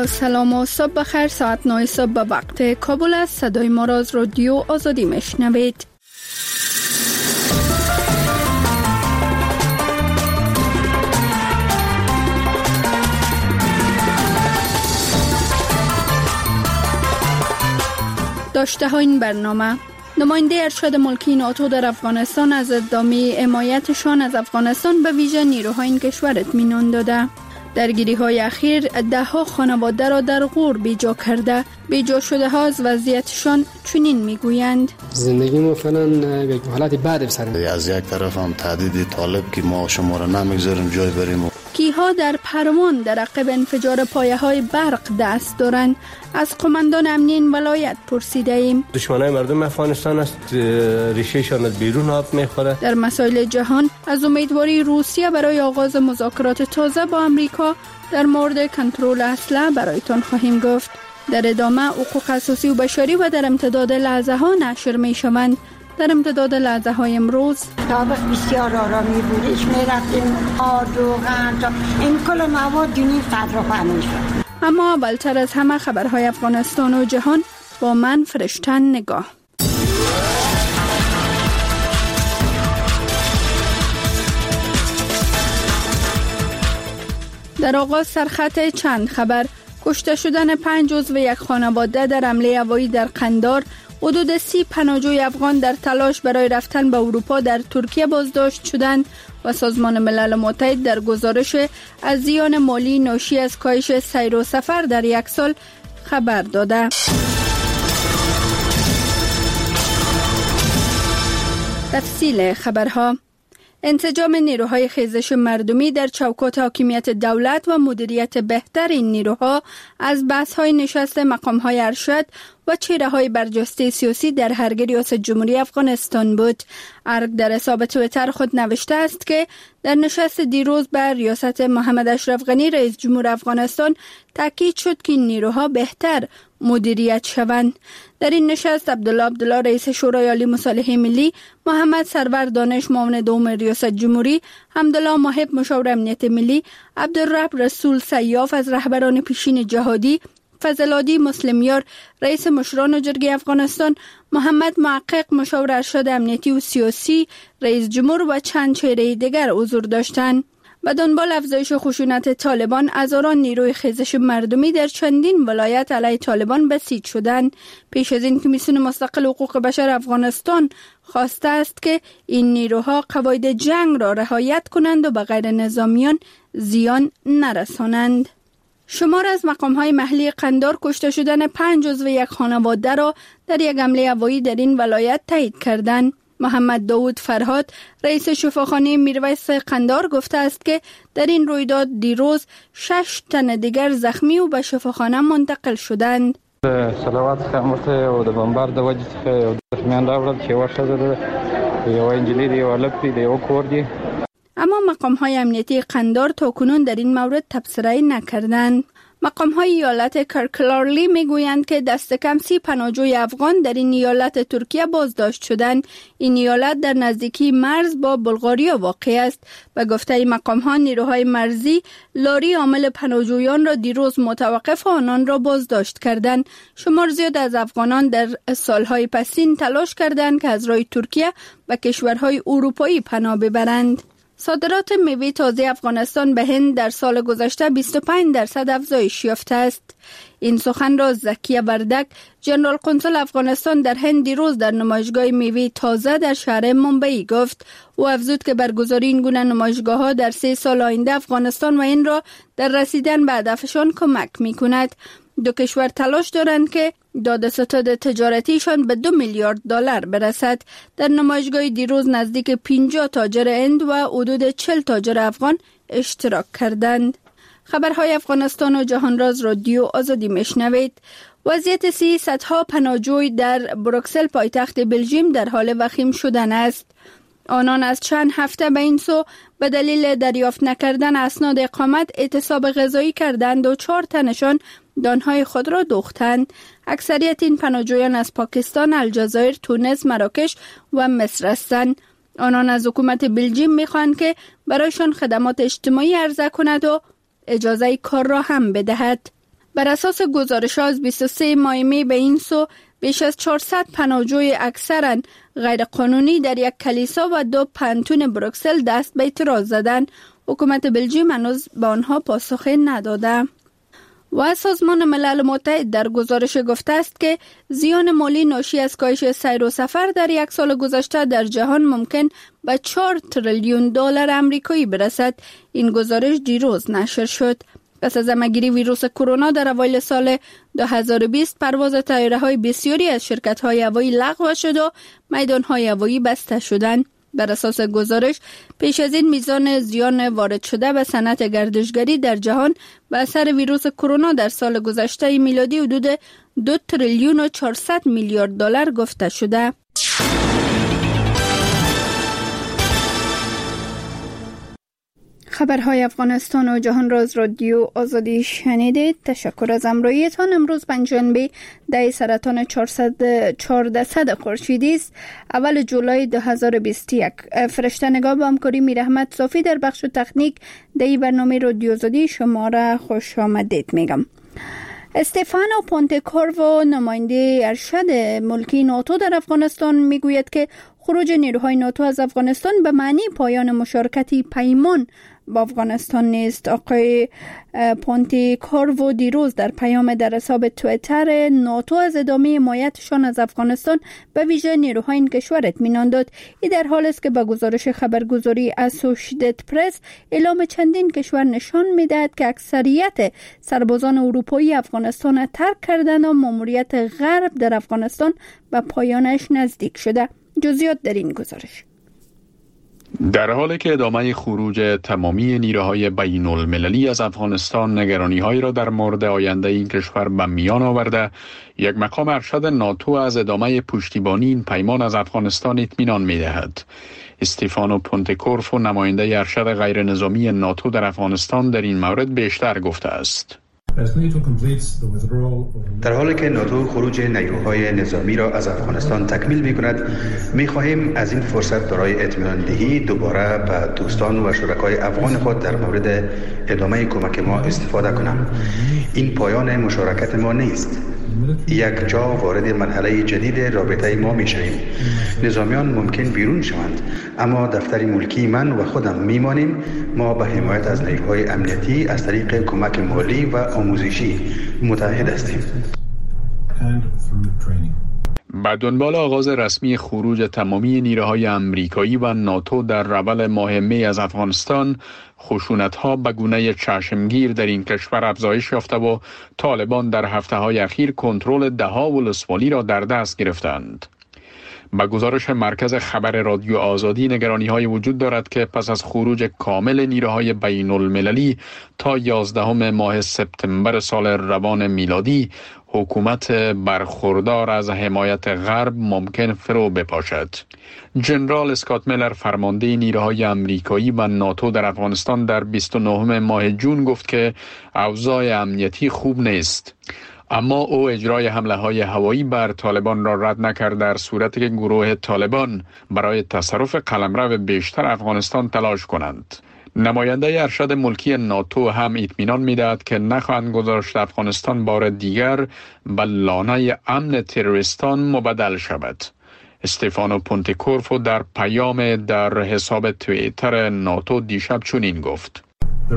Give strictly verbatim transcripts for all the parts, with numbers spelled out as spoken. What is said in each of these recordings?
با سلام و صبح بخیر. ساعت نه صبح به وقت کابل است. صدای ما را از رادیو آزادی میشنوید. داشته ها این برنامه: نماینده ارشد ملکی ناتو در افغانستان از ادامه حمایتشان از افغانستان به ویژه نیروهای این کشور اطمینان داده. درگیری های اخیر ده ها خانواده را در غور بیجا کرده. بیجا شده ها از وضعیتشان چنین میگویند: زندگی ما فعلا یک حالت بعد بسر. از یک طرف هم تهدید طالب که ما شما را نمیگذاریم جای بریم. کیها در پروان در عقب انفجار پایه های برق دست دارند؟ از قماندان امنی این ولایت پرسیده ایم. دشمنای مردم افغانستان است، ریشهشان از بیرون آب میخوره. در مسائل جهان از امیدواری روسیه برای آغاز مذاکرات تازه با امریکا در مورد کنترل اسلحه برایتان خواهیم گفت. در ادامه حقوق اساسی و بشری و در امتداد لحظه ها نشر می شوند. در امتداد لحظه های امروز تابق بسیار آرامی بود. ایش می رفتیم آرد و غند این کل مواد دینی قدر و فهمی شد. اما اولتر از همه خبرهای افغانستان و جهان با من فرشتن نگاه. در آغاز سرخط چند خبر: کشته شدن پنج عضو یک خانواده در حمله هوایی در قندار. حدود سی پناهجوی افغان در تلاش برای رفتن به اروپا در ترکیه بازداشت شدند و سازمان ملل متحد در گزارش از زیان مالی ناشی از کاهش سیر و سفر در یک سال خبر داده. تفصیل خبرها: انسجام نیروهای خیزش مردمی در چوکات حاکمیت دولت و مدیریت بهتر این نیروها از بحث‌های نشست مقام‌های ارشد و چهره‌های برجسته سیاسی در هر ریاست جمهوری افغانستان بود. ارگ در حساب توییتر خود نوشته است که در نشست دیروز بر ریاست محمد اشرف غنی رئیس جمهور افغانستان تاکید شد که این نیروها بهتر مدیریت شوند. در این نشست عبدالله عبدالله رئیس شورای عالی مصالحه ملی، محمد سرور دانش معاون دوم ریاست جمهوری، حمدالله محب مشاور امنیت ملی، عبدالرب رسول سیاف از رهبران پیشین جهادی، فضل‌العادی مسلمیار رئیس مشران جرگه افغانستان، محمد محقق مشاور ارشد امنیتی و سیاسی رئیس جمهور و چند چهره دیگر حضور داشتند. به دنبال افزایش خشونت طالبان، هزاران نیروی خیزش مردمی در چندین ولایت علیه طالبان بسیج شدند. پیش از این کمیسیون مستقل حقوق بشر افغانستان خواسته است که این نیروها قواعد جنگ را رعایت کنند و به غیر نظامیان زیان نرسانند. شمار از مقام‌های محلی قندار کشته شدن پنج عضو یک خانواده را در یک حمله هوایی در این ولایت تایید کردند. محمد داود فرهاد رئیس شفاخانه میرویس قندار گفته است که در این رویداد دیروز شش تن دیگر زخمی و به شفاخانه منتقل شدند. صلوات خامت او د بمبار د وجه څخه زخمیان راوړل چې یوه ښځه ده، یوه نجلۍ ده، یوه هلک دی، د یوه کور دی. اما مقام‌های امنیتی قندار تاکنون در این مورد تبصره نکردند. مقام‌های ایالت کرکلارلی میگویند که دست کم سی پناهجوی افغان در این ایالت ترکیه بازداشت شدند. این ایالت در نزدیکی مرز با بلغاریا واقع است. به گفته مقام‌ها نیروهای مرزی لاری حامل پناهجویان را دیروز متوقف و آنان را بازداشت کردند. شمار زیاد از افغانان در سالهای پسین تلاش کردند که از راه ترکیه به کشورهای اروپایی پناه ببرند. صادرات میوه تازه افغانستان به هند در سال گذشته بیست و پنج درصد افزایش یافته است. این سخن را زکیه وردک، جنرال قنصل افغانستان در هند دیروز در نمایشگاه میوه تازه در شهر ممبئی گفت. او افزود که برگزاری این گونه نمایشگاه‌ها در سه سال آینده افغانستان و این را در رسیدن به هدفشان کمک می‌کند. دو کشور تلاش دارند که داده‌ستد تجارتیشان به دو میلیارد دلار برسد. در نمایشگاه دیروز نزدیک پنجاه تاجر هند و حدود چهل تاجر افغان اشتراک کردند. خبرهای افغانستان و جهان را از رادیو آزادی میشنوید. وضعیت سیصدها پناهجوی در بروکسل پایتخت بلژیم در حال وخیم شدن است. آنان از چند هفته به این سو به دلیل دریافت نکردن اسناد اقامت اعتصاب غذایی کردند و چهار تنشان دانهای خود را دوختند. اکثریت این پناهجویان از پاکستان، الجزایر، تونس، مراکش و مصر هستند. آنان از حکومت بلژیم می‌خواهند که برایشان خدمات اجتماعی عرضه کند و اجازه کار را هم بدهد. بر اساس گزارش از بیست و سه ماه می به این سو بیش از چهارصد پناهجوی اکثرا غیر قانونی در یک کلیسا و دو پانتون بروکسل دست به اعتراض زدند. حکومت بلژیم هنوز به آنها پاسخ نداده. و سازمان ملل متحد در گزارش گفته است که زیان مالی ناشی از کاهش سیر و سفر در یک سال گذشته در جهان ممکن به چهار تریلیون دلار آمریکایی برسد. این گزارش دیروز نشر شد. پس از همه‌گیری ویروس کرونا در اوایل سال دو هزار و بیست پرواز طیاره‌های بسیاری از شرکت‌های هوایی لغو شد و میدان‌های هوایی بسته شدند. بر اساس گزارش پیش از این میزان زیان وارد شده به صنعت گردشگری در جهان به اثر ویروس کرونا در سال گذشته میلادی حدود دو تریلیون و چهارصد میلیارد دلار گفته شده. خبرهای افغانستان و جهان را از رادیو آزادی شنیدید. تشکر از همراهیتان. امروز پنجشنبه ده سرطان چهارصد خورشیدی است، اول جولای دو هزار و بیست و یک. فرشته نگاه با همکاری میر احمد صافی در بخش تکنیک در برنامه رادیو آزادی شما را خوش آمدید میگم. استفانو پونتکورو نماینده ارشد ملکی ناتو در افغانستان میگوید که خروج نیروهای ناتو از افغانستان به معنی پایان مشارکتی پیمان با افغانستان نیست. آقای پونتکورو دیروز در پیام در حساب توییتر ناتو از ادامه حمایتشان از افغانستان به ویژه نیروهای این کشور اطمینان داد. این در حالی است که به گزارش خبرگزاری اسوشییتد پرس اعلام چندین کشور نشان می‌دهد که اکثریت سربازان اروپایی افغانستان را ترک کردند و ماموریت غرب در افغانستان به پایانش نزدیک شده. جزئیات در این گزارش. در حالی که ادامه خروج تمامی نیروهای بین المللی از افغانستان نگرانی‌هایی را در مورد آینده این کشور به میان آورده، یک مقام ارشد ناتو از ادامه پشتیبانی این پیمان از افغانستان اطمینان می‌دهد. استفانو پونتکورو نماینده ارشد غیر نظامی ناتو در افغانستان در این مورد بیشتر گفته است. در حالی که ناتو خروج نیروهای نظامی را از افغانستان تکمیل می‌کند، می‌خواهیم از این فرصت برای اطمینان دهی دوباره به دوستان و شرکای افغان خود در مورد ادامه کمک ما استفاده کنم. این پایان مشارکت ما نیست. یک جا وارد مرحله جدید رابطه ما می‌شویم. نظامیان ممکن بیرون شوند، اما دفتر ملکی من و خودم میمانیم. ما به حمایت از نیروهای امنیتی از طریق کمک مالی و آموزشی متحد هستیم. با دنبال آغاز رسمی خروج تمامی نیروهای امریکایی و ناتو در اول ماه می از افغانستان، خشونت‌ها به گونه چشمگیر در این کشور افزایش یافته و طالبان در هفته‌های اخیر کنترل ده‌ها ولسوالی را در دست گرفتند. با گزارش مرکز خبر رادیو آزادی، نگرانی‌های وجود دارد که پس از خروج کامل نیروهای بین المللی تا یازدهم ماه سپتامبر سال روان میلادی، حکومت برخوردار از حمایت غرب ممکن فرو بپاشد. جنرال اسکات میلر، فرمانده نیروهای امریکایی و ناتو در افغانستان، در بیست و نهم ماه جون گفت که اوضاع امنیتی خوب نیست. اما او اجرای حمله های هوایی بر طالبان را رد نکرد در صورتی که گروه طالبان برای تصرف قلمرو بیشتر افغانستان تلاش کنند. نماینده ارشد ملکی ناتو هم اطمینان می‌دهد که نخواهند گذاشت افغانستان بار دیگر به لانه امن تروریستان مبدل شود. استفانو پونتکورو در پیام در حساب توییتر ناتو دیشب چنین گفت: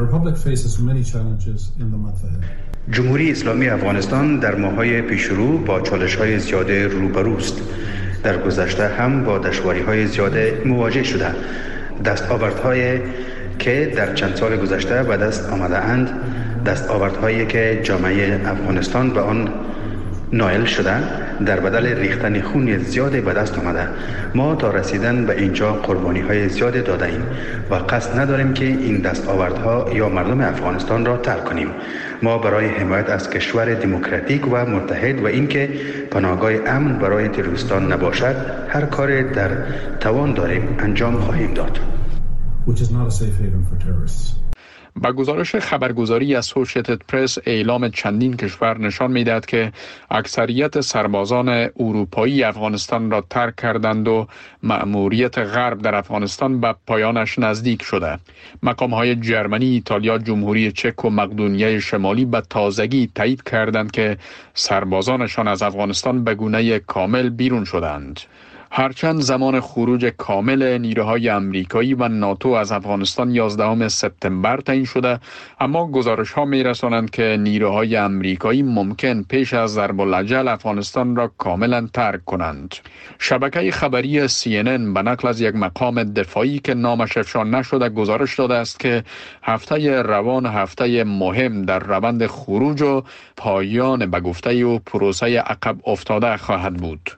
جمهوری اسلامی افغانستان در ماه‌های پیشرو با چالش‌های زیاده روبروست. در گذشته هم با دشواری‌های زیاده مواجه شده. دستاوردهای که در چند سال گذشته به دست آمده اند، دستاوردهایی که جامعه افغانستان به آن نائل شده، در بدل ریختن خون زیاد به دست آمده. ما تا رسیدن به اینجا قربانی‌های زیاد داده ایم و قصد نداریم که این دستاوردها یا مردم افغانستان را ترک کنیم. ما برای حمایت از کشور دموکراتیک و متحد و اینکه پناهگاه امن برای تروریستان نباشد، هر کار در توان داریم انجام خواهیم داد. با گزارش خبرگزاری اسوسییتد پرس، اعلام چندین کشور نشان می‌دهد که اکثریت سربازان اروپایی افغانستان را ترک کردند و مأموریت غرب در افغانستان به پایانش نزدیک شده. مقام‌های جرمنی، ایتالیا، جمهوری چک و مقدونیه شمالی به تازگی تایید کردند که سربازانشان از افغانستان به گونه کامل بیرون شدند. هرچند زمان خروج کامل نیروهای امریکایی و ناتو از افغانستان یازدهم سپتامبر تعیین شده، اما گزارش‌ها می‌رسانند که نیروهای امریکایی ممکن پیش از ضرب الاجل افغانستان را کاملا ترک کنند. شبکه خبری سی ان ان به نقل از یک مقام دفاعی که نامش افشا نشده گزارش داده است که هفته روان هفته مهم در روند خروج و پایان به گفته او پروسه عقب افتاده خواهد بود.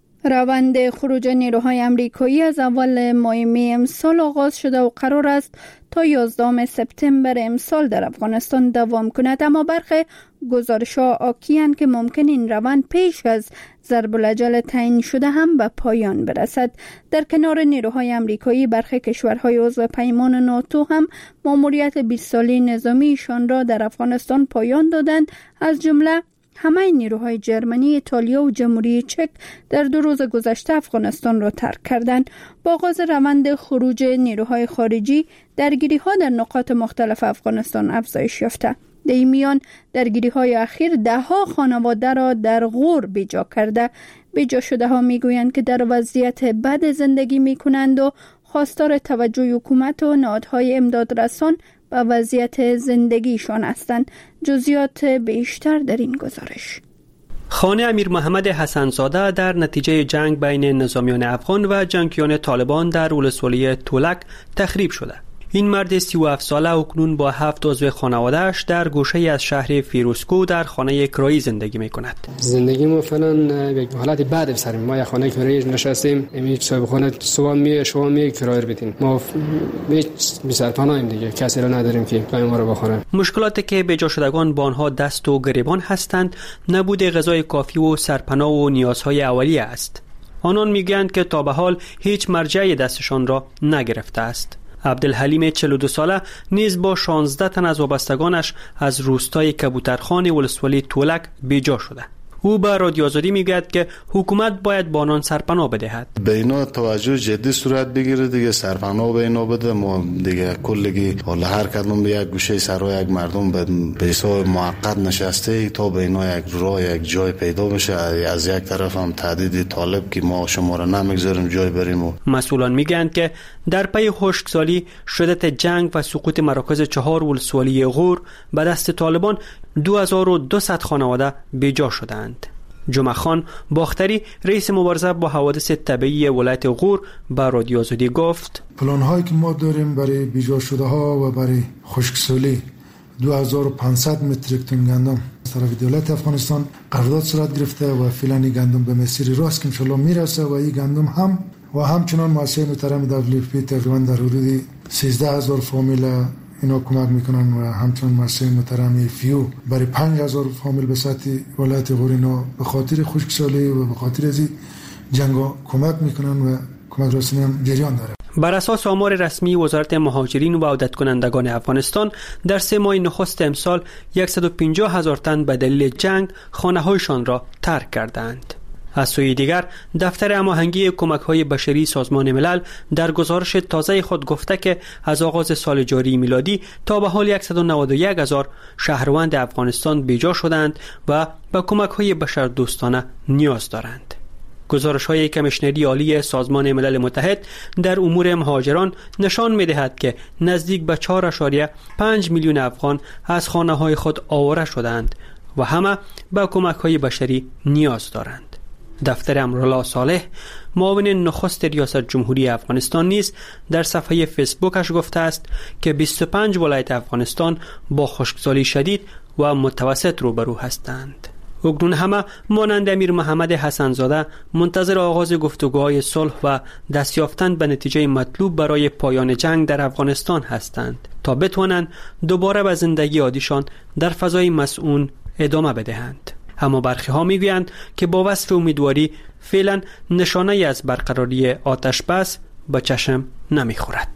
روند خروج نیروهای آمریکایی از اول ماه می امسال آغاز شده و قرار است تا یازدهم سپتامبر امسال در افغانستان دوام کند، اما برخی گزارش‌ها حاکی‌اند که ممکن این روند پیش از ضرب الاجل تعیین شده هم به پایان برسد. در کنار نیروهای آمریکایی، برخی کشورهای عضو پیمان ناتو هم ماموریت بیست ساله نظامیشان را در افغانستان پایان دادند، از جمله همه نیروهای جرمنی، ایتالیا و جمهوری چک در دو روز گذشته افغانستان را ترک کردند. با آغاز روند خروج نیروهای خارجی، درگیری‌ها در نقاط مختلف افغانستان افزایش یافته. در این میان درگیری‌های اخیر ده‌ها خانواده را در غور بیجا کرده. بیجا شده ها میگویند که در وضعیت بد زندگی میکنند و خواستار توجه حکومت و نهادهای امدادرسان به وضعیت زندگیشان هستند. جزئیات بیشتر در این گزارش. خانه امیر محمد حسن زاده در نتیجه جنگ بین نظامیان افغان و جنگیان طالبان در ولسوالی تولک تخریب شده. این مرد سی و هفت ساله اکنون با هفت عضو خانواده‌اش در گوشه از شهر فیروزکو در خانه کرایی زندگی می‌کند. زندگی ما فعلا یک حالت بد بسریم. ما یک خانه کرایی نشستیم، همین صاحب خانه صبح می شما می کرایه بدین. ما هیچ بی‌سرپناهیم دیگه، کسی را نداریم که پای ما رو بخوره. مشکلاتی که به جا شدگان با آنها دست و گریبان هستند، نبود غذای کافی و سرپناه و نیازهای اولیه است. آنان میگویند که تا به حال هیچ مرجعی دستشان را نگرفته است. عبدالحلیم چهل و دو ساله نیز با شانزده تن از وابستگانش از روستای کبوترخان ولسوالی تولک بیجا شده. او به رادیو آزادی میگوید که حکومت باید با آنان سرپناه بدهد. به اینا توجه جدی صورت بگیره دیگه، سرپناه به اینا بده. ما دیگه کلگی حالا هر کدوم به یک گوشه سرای یک مردم به حساب موقت نشسته تا به اینا یک راه یک جای پیدا بشه. از یک طرف هم تهدید طالب که ما شما را نمیگذاریم جای بریم. و مسئولان میگن که در پی خشکسالی، شدت جنگ و سقوط مراکز چهار ولسوالی غور به دست طالبان دو هزار و دویست خانواده بیجا شدند. جمعه خان باختری، رئیس مبارزه با حوادث طبیعی ولایت غور، به رادیو آزادی گفت: پلان هایی که ما داریم برای بیجا شده ها و برای خشکسالی دو هزار و پانصد متریک تن گندم از طرف دولت افغانستان قرارداد صورت گرفته و فعلا این گندم به مسیر راست که انشالله میرسه و این گندم هم و همچنان مؤسسه محترم دبلیو اف پی تقریبا در حدود سیزده هزار فامیل اینا کمک میکنن و همچنان مؤسسه محترم فیو برای پنج هزار فامیل به سطح ولایت غور اینا به خاطر خشکسالی و به خاطر از جنگا کمک میکنن و کمک رسانی هم جریان داره. بر اساس آمار رسمی وزارت مهاجرین و عودت کنندگان افغانستان، در سه ماه نخست امسال صد و پنجاه هزار تن به دلیل جنگ خانه‌هایشان را ترک کردند. از سوی دیگر، دفتر هماهنگی کمک‌های بشری سازمان ملل در گزارش تازه خود گفته که از آغاز سال جاری میلادی تا به حال صد و نود و یک هزار شهروند افغانستان بیجا شدند و به کمک‌های بشردوستانه نیاز دارند. گزارش‌های کمیشنری عالی سازمان ملل متحد در امور مهاجران نشان می‌دهد که نزدیک به چهار ممیز پنج میلیون افغان از خانه‌های خود آواره شدند و همه به کمک‌های بشری نیاز دارند. دفتر امرالله صالح، معاون نخست ریاست جمهوری افغانستان، نیز در صفحه فیسبوکش گفته است که بیست و پنج ولایت افغانستان با خشکسالی شدید و متوسط روبرو هستند. اکنون همه مانند امیر محمد حسن زاده منتظر آغاز گفتگوهای صلح و دست یافتن به نتیجه مطلوب برای پایان جنگ در افغانستان هستند تا بتوانند دوباره به زندگی عادیشان در فضای مسئول ادامه بدهند. اما برخی ها میگویند که با وصف امیدواری فعلا نشانه از برقراری آتش بس به چشم نمیخورد.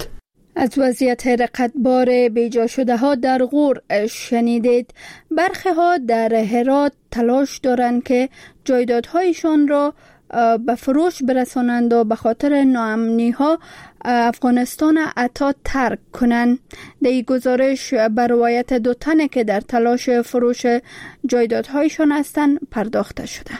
از وضعیت رقتبار بیجا شده ها در غور شنیدید. برخی ها در هرات تلاش دارند که جایدادهایشان را به فروش برسانند و به خاطر ناامنی ها افغانستان عطا ترک کنند. در این گزارش به روایت دو تنه که در تلاش فروش جایدادهایشان هستند پرداخته شده.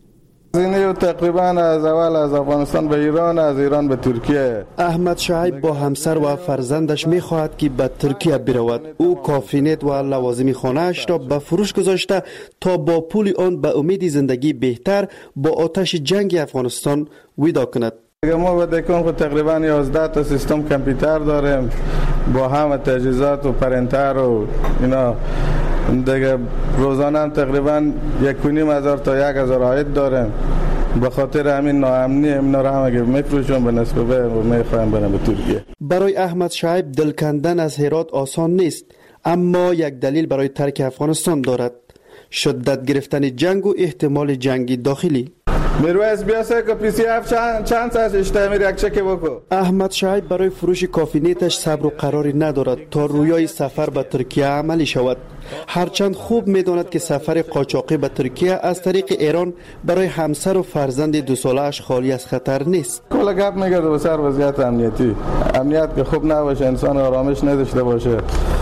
زینه تقریبا از اول از افغانستان به ایران، از ایران به ترکیه. احمد شعیب با همسر و فرزندش می‌خواهد که به ترکیه برود. او کافینت و لوازم خانه‌اش را به فروش گذاشته تا با پول آن به امید زندگی بهتر با آتش جنگ افغانستان ویدا کند. ما به دکان خود تقریبا یازده تا سیستم کامپیوتر داریم با همه تجهیزات و پرینتر و اینا. دیگه روزانه تقریبا یک و نیم هزار تا یک هزار عاید داریم. به خاطر همین ناامنی اینا را هم اگه میفروشون به نسبت به میخوایم برم به ترکیه. برای احمد شعیب دل کندن از هرات آسان نیست، اما یک دلیل برای ترک افغانستان دارد: شدت گرفتن جنگ و احتمال جنگ داخلی. میرویس بیاسه که پیسی هفت چند, چند ساعت اشتمیر یک چکه بکو. احمد شعیب برای فروش کافینتش صبر و قراری ندارد تا رویای سفر به ترکیه عملی شود. هرچند خوب میداند که سفر قاچاقی به ترکیه از طریق ایران برای همسر و فرزند دو ساله‌اش خالی از خطر نیست. کل گپ میگرده به سر وضعیت امنیتی. امنیت که خوب نباشه، انسان آرامش نداشته باشه،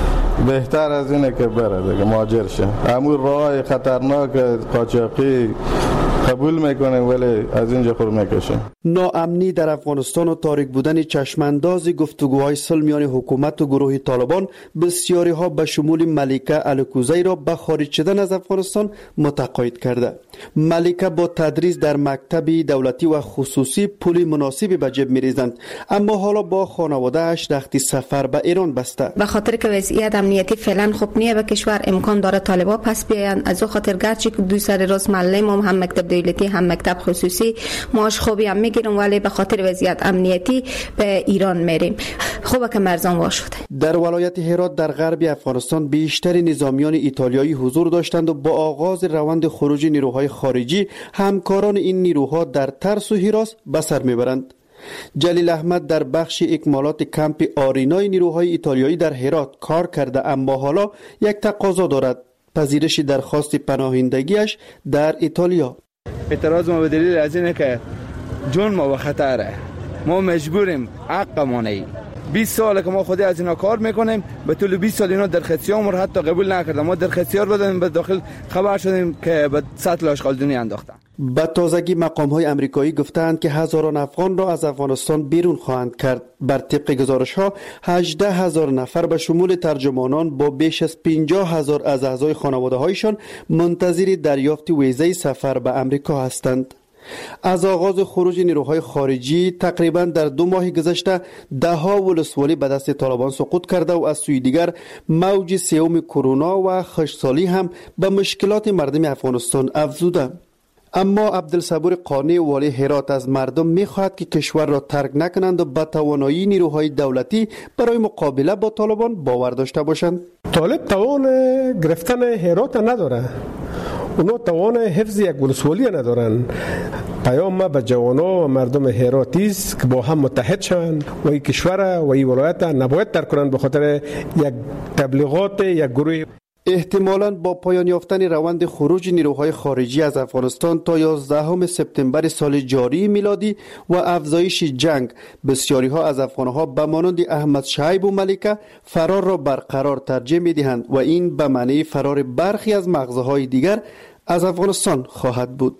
بهتر از اینه که بره دیگه مهاجر شه. همون راه خطرناک قاچاقی قبول میکنه ولی از اینجا خور میکشه. ناامنی در افغانستان و تاریک بودن چشمانداز گفتگوهای صلح میان حکومت و گروه طالبان بسیاری ها به شمول ملیکه الکوزی را به خارج شدن از افغانستان متقاعد کرده. ملیکه با تدریس در مکتب دولتی و خصوصی پول مناسبی به جیب میریزند، اما حالا با خانواده اش رخت سفر به ایران بسته. به خاطر که وضعیت امنیتی فعلا خوب نیه به کشور، امکان داره طالبا پس بیاین. از او خاطر گرچه که دو سر راست معلم هم, هم مکتب دولتی هم مکتب خصوصی معاش خوبی هم میگیریم، ولی به خاطر وضعیت امنیتی به ایران میریم. خوبه که مرزان وا شده. در ولایت هرات در غرب افغانستان بیشتر نظامیان ایتالیایی حضور داشتند و با آغاز روند خروج نیروهای خارجی همکاران این نیروها در ترس و هراس به سر میبرند. جلیل احمد در بخش اکمالات کمپ آرینای نیروهای ایتالیایی در هرات کار کرده، اما حالا یک تقاضا دارد: پذیرش درخواست پناهندگیش در ایتالیا. اعتراض ما به دلیل از اینه که جون ما به خطره، ما مجبوریم حقمونه. بیست ساله که ما خودی از اینا کار میکنیم، به طول بیست سال اینا درخواستیامون رو حتی قبول نکردن. ما درخواستیار بدیم به داخل خبر شدیم که به سطل آشغالدونی انداختن. به تازگی مقام‌های آمریکایی گفتند که هزاران افغان را از افغانستان بیرون خواهند کرد. بر طبق گزارش‌ها هجده هزار نفر به شمول ترجمانان با بیش از پنجاه هزار از اعضای خانواده‌هایشان منتظر دریافت ویزه سفر به آمریکا هستند. از آغاز خروج نیروهای خارجی تقریبا در دو ماه گذشته ده ها ولسوالی به دست طالبان سقوط کرده و از سوی دیگر موج سوم کرونا و خشکسالی هم به مشکلات مردم افغانستان افزوده. اما عبدالصبور قانی والی هرات از مردم می‌خواهد که کشور را ترک نکنند و به توانایی نیروهای دولتی برای مقابله با طالبان باور داشته باشند. طالب توان گرفتن هرات نداره، اونا توان حفظ یک ولسوالی ندارن. پیام ما به جوانان و مردم هراتی است که با هم متحد شوند و این کشور و این ولایت نباید ترک کنند به خاطر یک تبلیغات یک گروه. احتمالاً با پایان یافتن روند خروج نیروهای خارجی از افغانستان تا یازدهم سپتامبر سال جاری میلادی و افزایش جنگ، بسیاری ها از افغانها به مانند احمد شعیب و ملیکه فرار را برقرار ترجیح می‌دهند و این به معنی فرار برخی از مغزهای دیگر از افغانستان خواهد بود.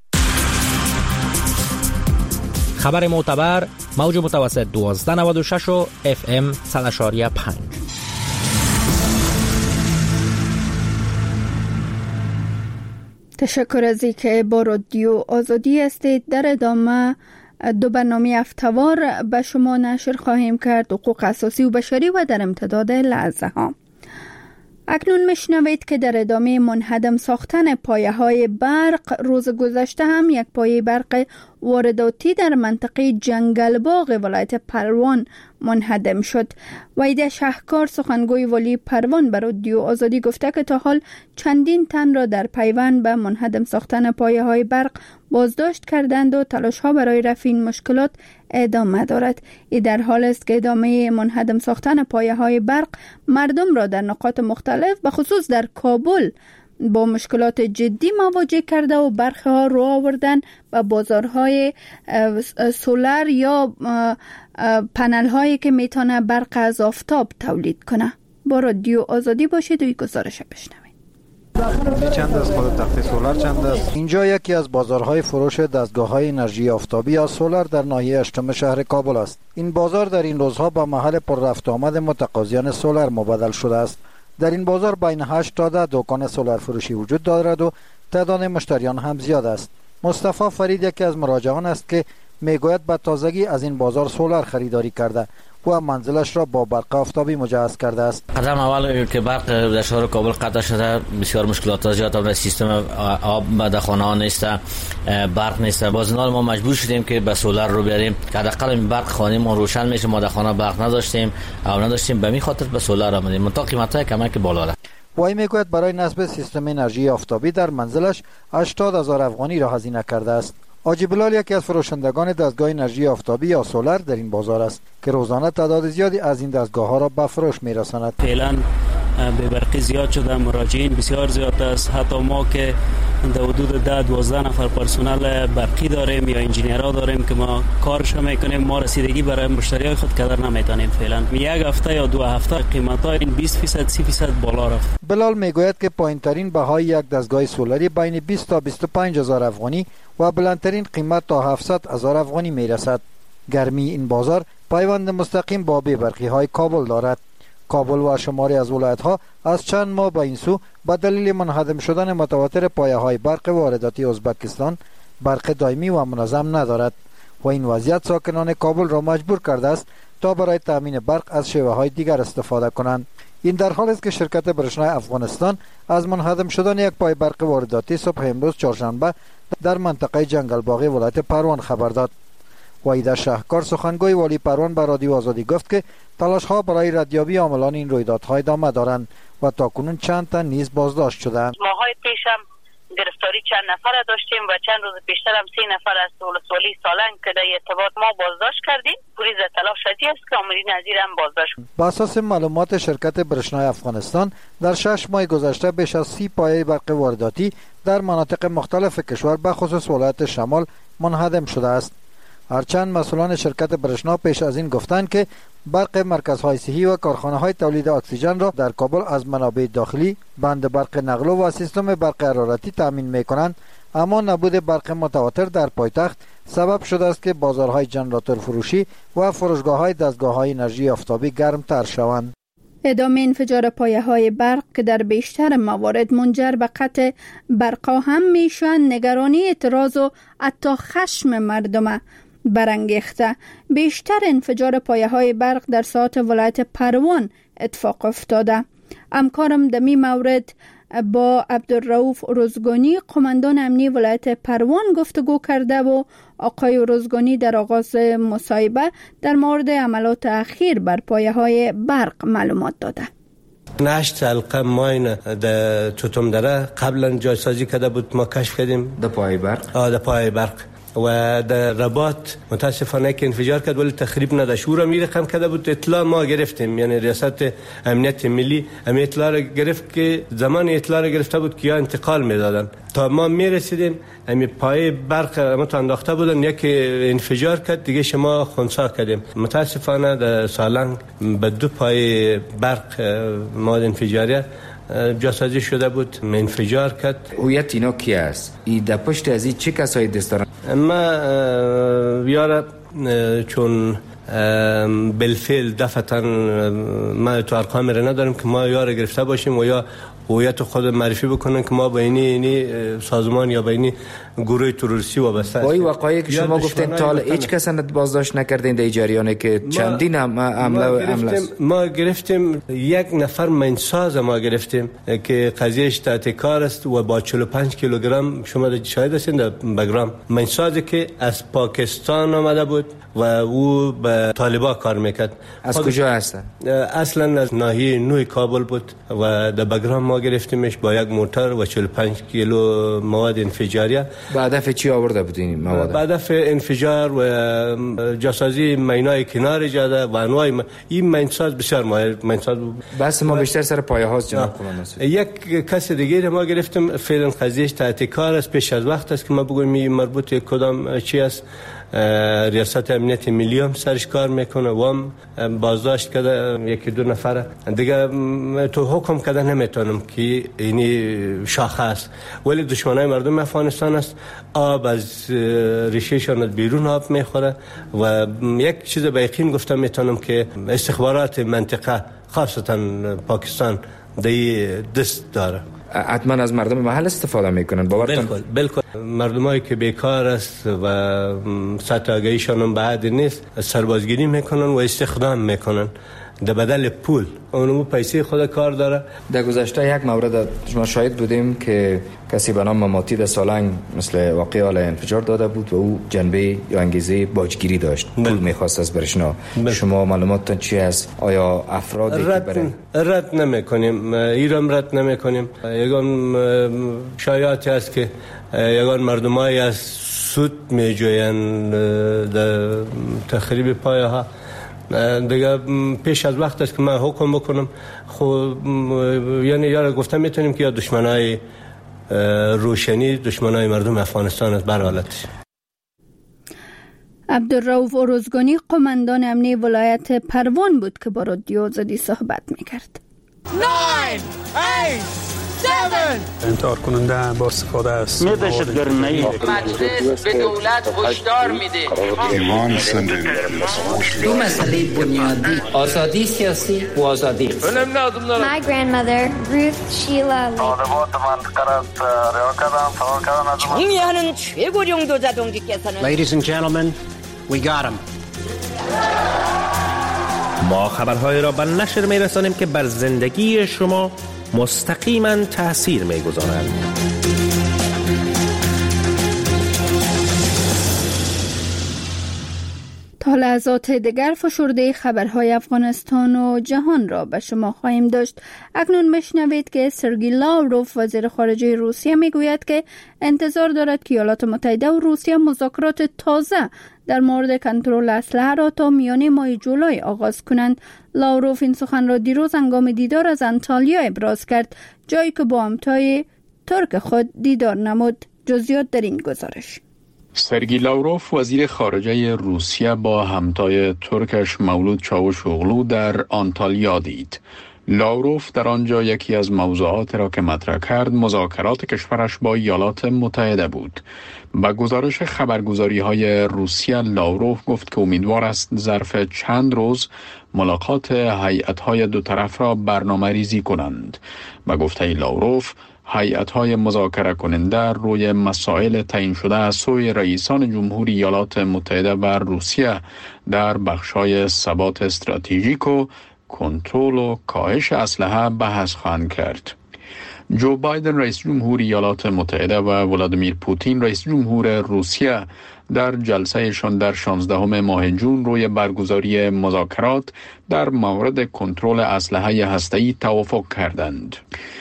خبر معتبر، موج متوسط دوازده نود و شش و اف ام صد و شش و پنج. تشکر از اینکه با رادیو آزادی هستید. در ادامه دو برنامه هفته‌وار به شما نشر خواهیم کرد: حقوق اساسی و بشری و در امتداد لحظه ها. اکنون میشنوید که در ادامه منهدم ساختن پایه های برق، روز گذشته هم یک پایه برق وارداتی در منطقه جنگلباغ ولایت پروان منهدم شد. وحید شهکار سخنگوی ولی پروان به رادیو آزادی گفته که تا حال چندین تن را در پیوند به منهدم ساختن پایه های برق بازداشت کردند و تلاش ها برای رفع این مشکلات ادامه دارد. این در حال است که ادامه منهدم ساختن پایه های برق مردم را در نقاط مختلف به خصوص در کابل با مشکلات جدی مواجه کرده و برخی ها رو آوردن به بازارهای سولر یا پنل هایی که میتونه برق از آفتاب تولید کنه. با رادیو آزادی باشید و این گزارش بشنوید. چند از خود تخت سولر چند است؟ اینجا یکی از بازارهای فروش دستگاه‌های انرژی آفتابی یا سولر در ناحیه هشتم شهر کابل است. این بازار در این روزها به محل پر رفت آمد متقاضیان سولر مبدل شده است. در این بازار بین هشت تا ده دکان سولر فروشی وجود دارد و تعداد مشتریان هم زیاد است. مصطفی فرید یکی از مراجعان است که میگوید به تازگی از این بازار سولر خریداری کرده و منزلش را با برق آفتابی مجهز کرده است. قدم اول که برق در شهر کابل قطع شده بسیار مشکلات زیاد است. سیستم آب در خانه ها نیست، برق نیست. باز این حال ما مجبور شدیم که به سولر رو بیاریم که حداقل این برق خانه ما روشن میشه. ما در خانه برق نداشتیم او نداشتیم، به می خاطر به سولر آمدیم. منتها قیمت‌های کمک بالا است. وای میگوید برای نصب سیستم انرژی آفتابی در منزلش هشتاد هزار افغانی را هزینه کرده است. آجی بلال یکی از فروشندگان دستگاه انرژی آفتابی یا سولر در این بازار است که روزانه تعداد زیادی از این دستگاه ها را به فروش میرساند. فعلا به برقی زیاد شده، مراجعین بسیار زیاد است. حتی ما که در حدود ده دوازده نفر پرسنل برقی داریم یا انجینیرها داریم که ما کارش میکنیم، ما رسیدگی برای مشتریای خود کدر نمیتونیم. فعلا یک هفته یا دو هفته قیمت‌های بیست درصد سی درصد بالا رفت. بلال میگوید که پایین‌ترین بهای یک دستگاه سولری بین بیست تا بیست و پنج هزار افغانی و بلندترین قیمت تا هفتصد هزار افغانی میرسد. گرمی این بازار پیوند مستقیم با برقی های کابل دارد. کابل و شماری از ولایت‌ها از چند ماه به این سو به دلیل منهدم شدن متواتر پایه های برق وارداتی ازبکستان برق دائمی و منظم ندارد و این وضعیت ساکنان کابل را مجبور کرده است تا برای تامین برق از شیوه های دیگر استفاده کنند. این در حال است که شرکت برشنای افغانستان از منهدم شدن یک پای برق وارداتی صبح امروز چهارشنبه در منطقه جنگلباغی ولایت پروان خبر داد. وحید شهکار سخنگوی ولی پروان به رادیو آزادی گفت که تلاش ها برای ردیابی عاملان این رویدادها ادامه دارند و تاکنون چند تن نیز بازداشت شدند. ماهای پیش هم گرفتاری چند نفر داشتیم و چند روز پیشتر هم سه نفر از ولسوالی سالنگ که در ارتباط ما بازداشت کردیم. پلیس تلاش شدی است که عاملین نظیر هم بازداشت. با اساس معلومات شرکت برشنای افغانستان در شش ماه گذشته بیش از سی پایه برق وارداتی در مناطق مختلف کشور به خصوص ولایت شمال منهدم شده است. هرچند مسئولان شرکت برشنا پیش از این گفتند که برق مرکزهای صحی و کارخانه‌های تولید اکسیژن را در کابل از منابع داخلی بند برق نقل و سیستم برق حرارتی تامین می‌کنند، اما نبود برق متواتر در پایتخت سبب شده است که بازارهای جنراتور فروشی و فروشگاه‌های دستگاه‌های انرژی آفتابی گرمتر شوند. ادامه انفجار پایه های برق که در بیشتر موارد منجر به قطع برقا هم میشن نگرانی، اعتراض و حتی خشم مردم برانگیخته. بیشتر انفجار پایه های برق در ساعت ولایت پروان اتفاق افتاده. همکارم در می مورد با عبدالرؤوف رزگانی قماندان امنی ولایت پروان گفتگو کرده و آقای رزگانی در آغاز مصاحبه در مورد عملات اخیر بر پایه های برق معلومات داده. نشت حلقه ماین در توتم دره قبلا جایسازی کرده بود، ما کشف کردیم در پایه برق. آه در پایه برق و در رباط متاسفانه که انفجار کرد ولی تخریب نداشت. او را می رقم کرده بود، اطلاع ما گرفتیم، یعنی ریاست امنیت ملی امی اطلاع را گرفت که زمان اطلاع را گرفته بود که یا انتقال می دادن تا ما می رسیدیم امی پای برق ما تو انداخته بودن، یکی انفجار کرد دیگه شما خونسا کردیم. متاسفانه در سالنگ به دو پای برق مواد انفجاریه جاسازی شده بود، انفجار کرد. هویت اینا کی است؟ ای در پشت از این چه کسایی دست دارن؟ ما یارا چون بالفعل دفعتاً ما تو ارقام را نداریم که ما یار گرفته باشیم و یا هویت خود معرفی بکنن که ما به این سازمان یا به این گروه تروریستی وابسته با این وقایعی که شما گفتین تا هیچ کس بازداشت نکردین در جریانی که چندین عمله عمله ما گرفتیم یک نفر منساز ما گرفتیم که قضیهش تحت کار است و با چهل و پنج کیلوگرم شما شاهد هستین در بگرام منسازی که از پاکستان آمده بود و او به طالبان کار میکرد. از کجا هستن؟ اصلا از ناحیه نوی کابل بود و در بگرام ما گرفتیمش با یک موتر و چهل و پنج کیلو مواد انفجاریه. با هدف چی آورده بودین مواد؟ با هدف انفجار و جاسازی مینای کنار جاده و انواع م... این منساز بسیار ماهر منساز. بس ما بیشتر سر پایه هاست جناب قماندان. یک کس دیگه ما گرفتیم فعلا قضیهش تحت کار است، پیش از وقت است که ما بگویم مربوط کدام چی است. ریاست امنیت ملی هم سرش کار میکنه و هم بازداشت کرده یکی دو نفره دیگه. تو حکم کرده نمیتونم که اینی شاخه است، ولی دشمنای مردم افغانستان است. آب از ریشهشان بیرون آب میخوره و یک چیز به یقین گفتم میتونم که استخبارات منطقه خاصتا پاکستان دی دست داره. حتما از مردم محل استفاده میکنن باورتون؟ بالکل بالکل. مردمایی که بیکار است و سطح آگاهیشان هم بعد نیست سربازگیری میکنن و استخدام میکنن در بدل پول. اونمو پیسه خود کار داره. در گذشته یک مورد شما شاهد بودیم که کسی به نام ماتید سالنگ مثل واقعی حال انفجار داده بود و او جنبه یا انگیزه باجگیری داشت. بل. پول میخواست از برشنا. بل. شما معلوماتتون چی است؟ آیا افرادی رد که برای رد نمیکنیم، ایران رد نمیکنیم. یگان شایعاتی است که یگان مردمایی از سود میجوین در تخریب پایه ها. دیگه پیش از وقت است که من حکم بکنم. خب یعنی یارو گفتم میتونیم که یا دشمنای روشنی دشمنای مردم افغانستان است بر حالتش. عبدالرؤوف ارزگانی قماندان امنی ولایت پروان بود که با رادیو آزادی صحبت میکرد. انتحار کننده با استفاده است. مجلس به دولت هشدار میده دو مسئله بنیادی آزادی سیاسی و آزادی اقتصادی. My grandmother Ruth Sheila 총리하는 최고령 도자동지께서는 Ladies and gentlemen, we got him. ما خبرهای را به نشر میرسانیم که بر زندگی شما مستقیما تأثیر میگذارند. تا لحظات دیگر فشرده خبرهای افغانستان و جهان را به شما خواهیم داشت. اکنون میشنوید که سرگئی لاوروف وزیر خارجه روسیه میگوید که انتظار دارد که ایالات متحده و روسیه مذاکرات تازه در مورد کنترل اسلحه را تا میانه ماه جولای آغاز کنند. لاوروف این سخن را دیروز هنگام دیدار از انطالیا ابراز کرد، جایی که با همتای ترک خود دیدار نمود. جزئیات در این گزارش. سرگئی لاوروف وزیر خارجه روسیه با همتای ترکش مولود چاوشوغلو در آنتالیا دید. لاوروف در آنجا یکی از موضوعات را که مطرح کرد مذاکرات کشورش با ایالات متحده بود. با گزارش خبرگزاری های روسیه لاوروف گفت که امیدوار است ظرف چند روز ملاقات هیئت‌های دو طرف را برنامه ریزی کنند. با گفته لاوروف هیئت‌های مذاکره کننده روی مسائل تعیین شده از سوی رئیسان جمهوری ایالات متحده و روسیه در بخش‌های ثبات استراتژیک و کنترل و کاهش اسلحه بحث خواهند کرد. جو بایدن رئیس جمهوری ایالات متحده و ولادیمیر پوتین رئیس جمهور روسیه در جلسهشان در شانزدهم ماه جون روی برگزاری مذاکرات در مورد کنترل اسلحه هسته‌ای توافق کردند.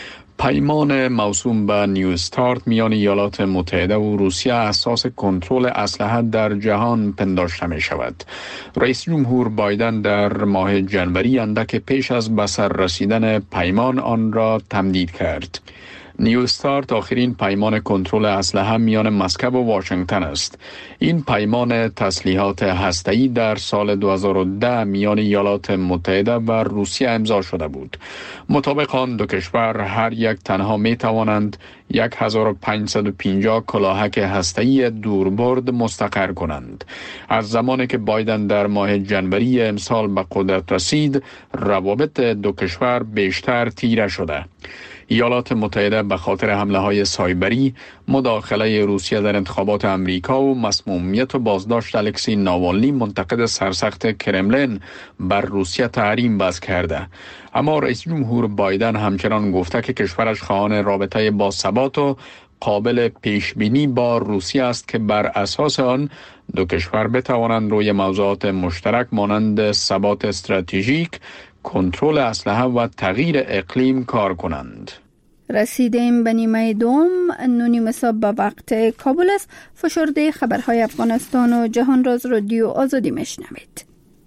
پیمان موسوم به نیو استارت میان ایالات متحده و روسیه اساس کنترل اسلحه در جهان پنداشته می شود. رئیس جمهور بایدن در ماه جنوری اندک پیش از به سر رسیدن پیمان آن را تمدید کرد. نیو استارت آخرین پیمان کنترل اسلحه میان مسکو و واشنگتن است. این پیمان تسلیحات هسته‌ای در سال دو هزار و ده میان ایالات متحده و روسیه امضا شده بود. مطابق آن دو کشور هر یک تنها می توانند هزار و پانصد و پنجاه کلاهک هسته‌ای دوربرد مستقر کنند. از زمانی که بایدن در ماه جنوری امسال به قدرت رسید، روابط دو کشور بیشتر تیره شده. ایالات متحده به خاطر حمله های سایبری، مداخله روسیه در انتخابات امریکا و مسمومیت و بازداشت الکسی ناوالنی منتقد سرسخت کرملین بر روسیه تحریم وضع کرده. اما رئیس جمهور بایدن همچنان گفته که کشورش خواهان رابطه با ثبات و قابل پیش بینی با روسیه است که بر اساس آن دو کشور بتوانند روی موضوعات مشترک مانند ثبات استراتژیک، کنترل اسلحه و تغییر اقلیم کار کنند. رسیدیم به نیمه دوم. نونیم صبح به وقت کابل است. فشرده خبرهای افغانستان و جهان راز رادیو آزادی میشنوید.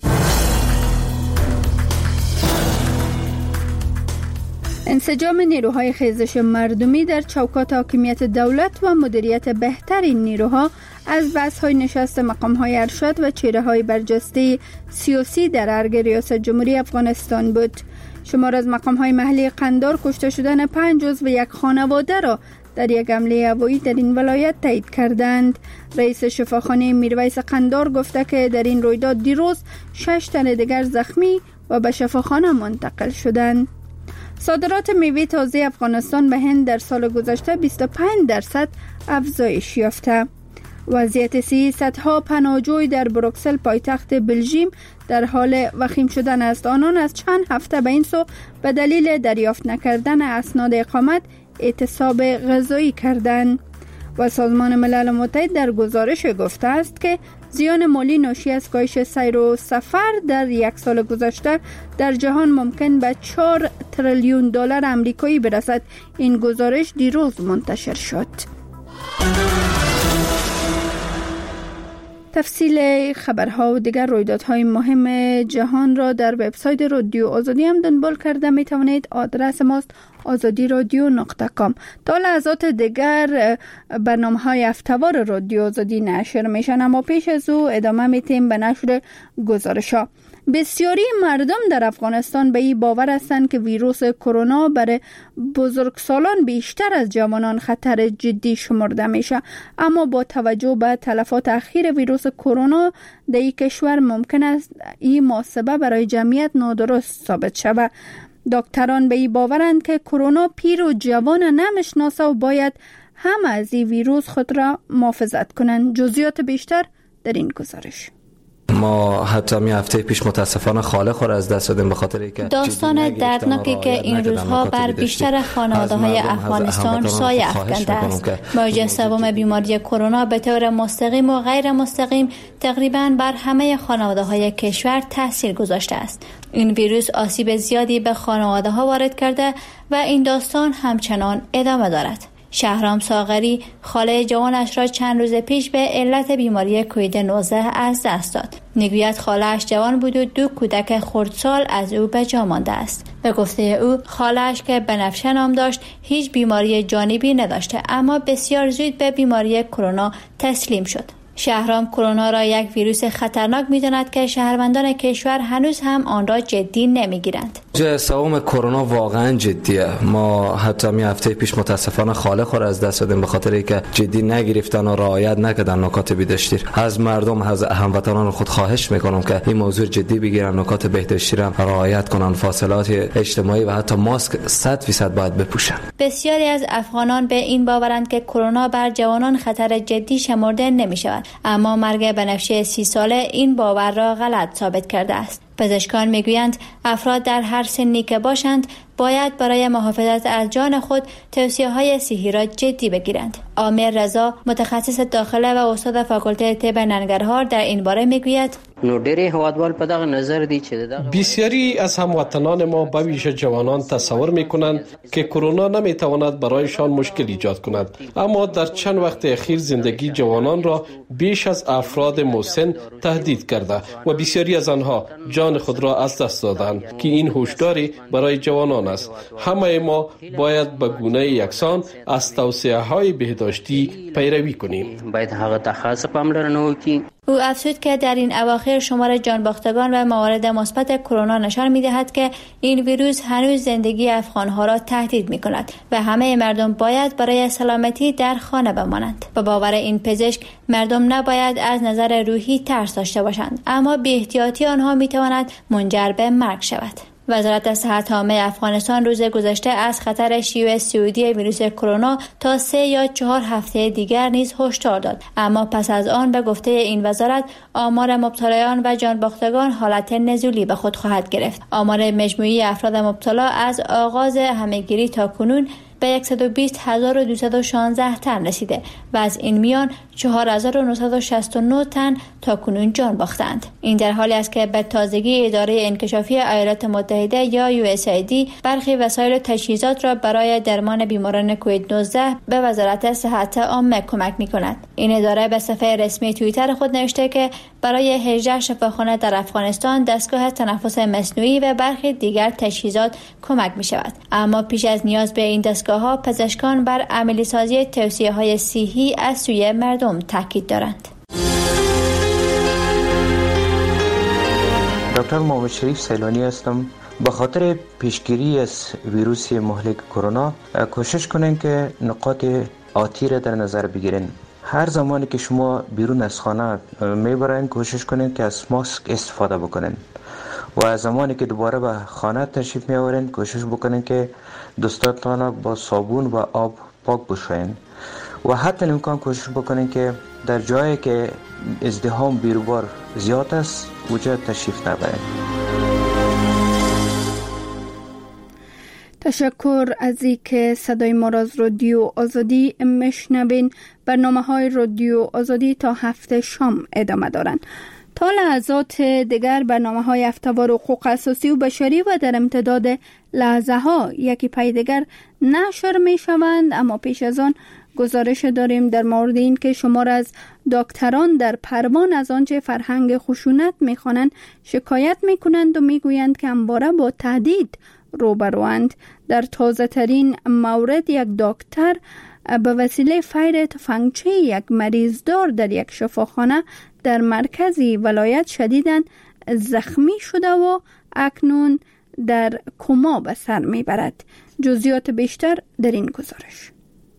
انسجام نیروهای خیزش مردمی در چوکات حاکمیت دولت و مدیریت بهتر این نیروها از بحث‌های نشست مقام‌های ارشد و چهره‌های برجسته سیاسی در ارگ ریاست جمهوری افغانستان بود. شمار از مقام‌های محلی قندار کشته شدن پنج عضو یک خانواده را در یک حمله هوایی در این ولایت تایید کردند. رئیس شفاخانه میرویس قندار گفته که در این رویداد دیروز شش تن دیگر زخمی و به شفاخانه منتقل شدند. صادرات میوه تازه افغانستان به هند در سال گذشته بیست و پنج درصد افزایش یافته. وضعیت صحی صدها پناهجوی در بروکسل پایتخت بلژیم در حال وخیم شدن است. آنان از چند هفته به این سو به دلیل دریافت نکردن اسناد اقامت اعتصاب غذایی کردند و سازمان ملل متحد در گزارش گفته است که زیان مالی ناشی از کاهش سیر و سفر در یک سال گذشته در جهان ممکن به چهار تریلیون دلار آمریکایی برسد. این گزارش دیروز منتشر شد. تفصیل خبرها و دیگر رویدادهای مهم جهان را در وبسایت رادیو آزادی هم دنبال کرده می توانید. آدرس ماست آزادی رادیو نقطه کام. تا لحظات دیگر برنامه‌های هفته‌وار رادیو آزادی نشر میشن، اما پیش از او ادامه میتیم به نشر گزارش‌ها. بسیاری مردم در افغانستان به این باور هستند که ویروس کرونا برای بزرگسالان بیشتر از جوانان خطر جدی شمرده میشه، اما با توجه به تلفات اخیر ویروس کرونا در این کشور ممکن است این محاسبه برای جمعیت نادرست ثابت شود. دکتران به این باورند که کرونا پیر و جوان نمیشناسه و باید هم از این ویروس خود را محافظت کنند. جزئیات بیشتر در این گزارش. ما حتی می هفته پیش متاسفانه خالق را از دست دادیم به خاطر اینکه داستان دردناکی که این روزها بر بیشتر خانواده‌های افغانستان سایه افکنده است. موج سوم بیماری کرونا به طور مستقیم و غیر مستقیم تقریباً بر همه خانواده‌های کشور تاثیر گذاشته است. این ویروس آسیب زیادی به خانواده‌ها وارد کرده و این داستان همچنان ادامه دارد. شهرام ساغری خاله جوانش را چند روز پیش به علت بیماری کووید نوزده از دست داد. میگوید خاله‌اش جوان بود و دو کودک خردسال از او به جا مانده است. به گفته او خاله‌اش که بنفشه نام داشت هیچ بیماری جانبی نداشته، اما بسیار زود به بیماری کرونا تسلیم شد. شهرام کرونا را یک ویروس خطرناک می‌داند که شهروندان کشور هنوز هم آن را جدی نمی‌گیرند. سوم کرونا واقعا جدیه. ما حتی می هفته پیش متاسفانه خالق را از دست دادیم به خاطر اینکه جدی نگرفتن و رعایت نکردن نکات بهداشتی. از مردم، از هموطنان خود خواهش میکنم که این موضوع جدی بگیرن، نکات بهداشتی را رعایت کنن، فاصلات اجتماعی و حتی ماسک صد فیصد باید بپوشن. بسیاری از افغانان به این باورند که کرونا بر جوانان خطر جدی شمرده نمی‌شود، اما مرگ بنفشه سی ساله این باور را غلط ثابت کرده است. پزشکان میگویند افراد در هر سنی که باشند باید برای محافظت از جان خود توصیه‌های صحی را جدی بگیرند. عامر رضا متخصص داخله و استاد فاکولته طب ننگرهار در این باره میگوید نو ډېری هوادوال په دغه نظر دي چې دغه بسیاری از هموطنان ما به ویژه جوانان تصور میکنند که کرونا نمیتواند برایشان مشکل ایجاد کند، اما در چند وقت اخیر زندگی جوانان را بیش از افراد مسن تهدید کرده و بسیاری از آنها جان خود را از دست دادند که این هشداری برای جوانان است. همه ما باید به گونه یکسان از توصیه‌های بهداشتی پیروی کنیم. باید هغه ته خاصه پاملرنه وکړي. او افزود که در این اواخر شمار جانباختگان و موارد مثبت کرونا نشان می‌دهد که این ویروس هنوز زندگی افغان‌ها را تهدید می‌کند و همه مردم باید برای سلامتی در خانه بمانند. به باور این پزشک مردم نباید از نظر روحی ترس داشته باشند، اما بی‌احتیاطی آنها می‌تواند منجر به مرگ شود. وزارت صحت عامه افغانستان روز گذشته از خطر شیوع سعودی ویروس کرونا تا سه یا چهار هفته دیگر نیز هشدار داد، اما پس از آن به گفته این وزارت آمار مبتلایان و جانباختگان حالت نزولی به خود خواهد گرفت. آمار مجموعی افراد مبتلا از آغاز همهگیری تا کنون به صد و بیست هزار و دویست و شانزده تن رسیده و از این میان چهار هزار و نهصد و شصت و نه تن تا کنون جان باختند. این در حالی است که به تازگی اداره انکشافی ایالات متحده یا یو اس ای دی برخی وسایل و تجهیزات را برای درمان بیماران کووید نوزده به وزارت صحت عامه کمک می‌کند. این اداره به صفحه رسمی توییتر خود نوشته که برای هجده شفاخانه در افغانستان دستگاه تنفس مصنوعی و برخی دیگر تجهیزات کمک می‌شود. اما پیش از نیاز به این دستگاه‌ها پزشکان بر عملی سازی توصیه‌های صحی از سوی مردم تاکید دارند. دکتر محمد شریف سیلانی هستم. به خاطر پیشگیری از ویروس مهلک کرونا کوشش کنین که نقاط آتی را در نظر بگیرین. هر زمانی که شما بیرون از خانه میبرین کوشش کنین که از ماسک استفاده بکنین و از زمانی که دوباره به خانه تشریف میآورین کوشش بکنین که دستاتان با صابون و آب پاک بشوین و حتی امکان کوشش بکنین که در جایی که ازدحام بیروبار زیاد است اونجا تشریف نبرین. تشکر از اینکه صدای ما را از رادیو آزادی میشنوین. برنامه‌های رادیو آزادی تا هفته شام ادامه دارند. تا لحظات دیگر برنامه‌های هفته‌وار حقوق اساسی و بشری و در امتداد لحظه ها یکی پی دیگر نشر می شوند، اما پیش از آن گزارش داریم در مورد این که شمار از دکتران در پروان از آنچه فرهنگ خشونت می خوانند شکایت می کنند و می گویند که همواره با تهدید روبروند. در تازه ترین مورد یک دکتر به وسیله فیر تفنگچی یک مریض دار در یک شفاخانه در مرکزی ولایت شدیداً زخمی شده و اکنون در کما به سر میبرد. جزئیات بیشتر در این گزارش.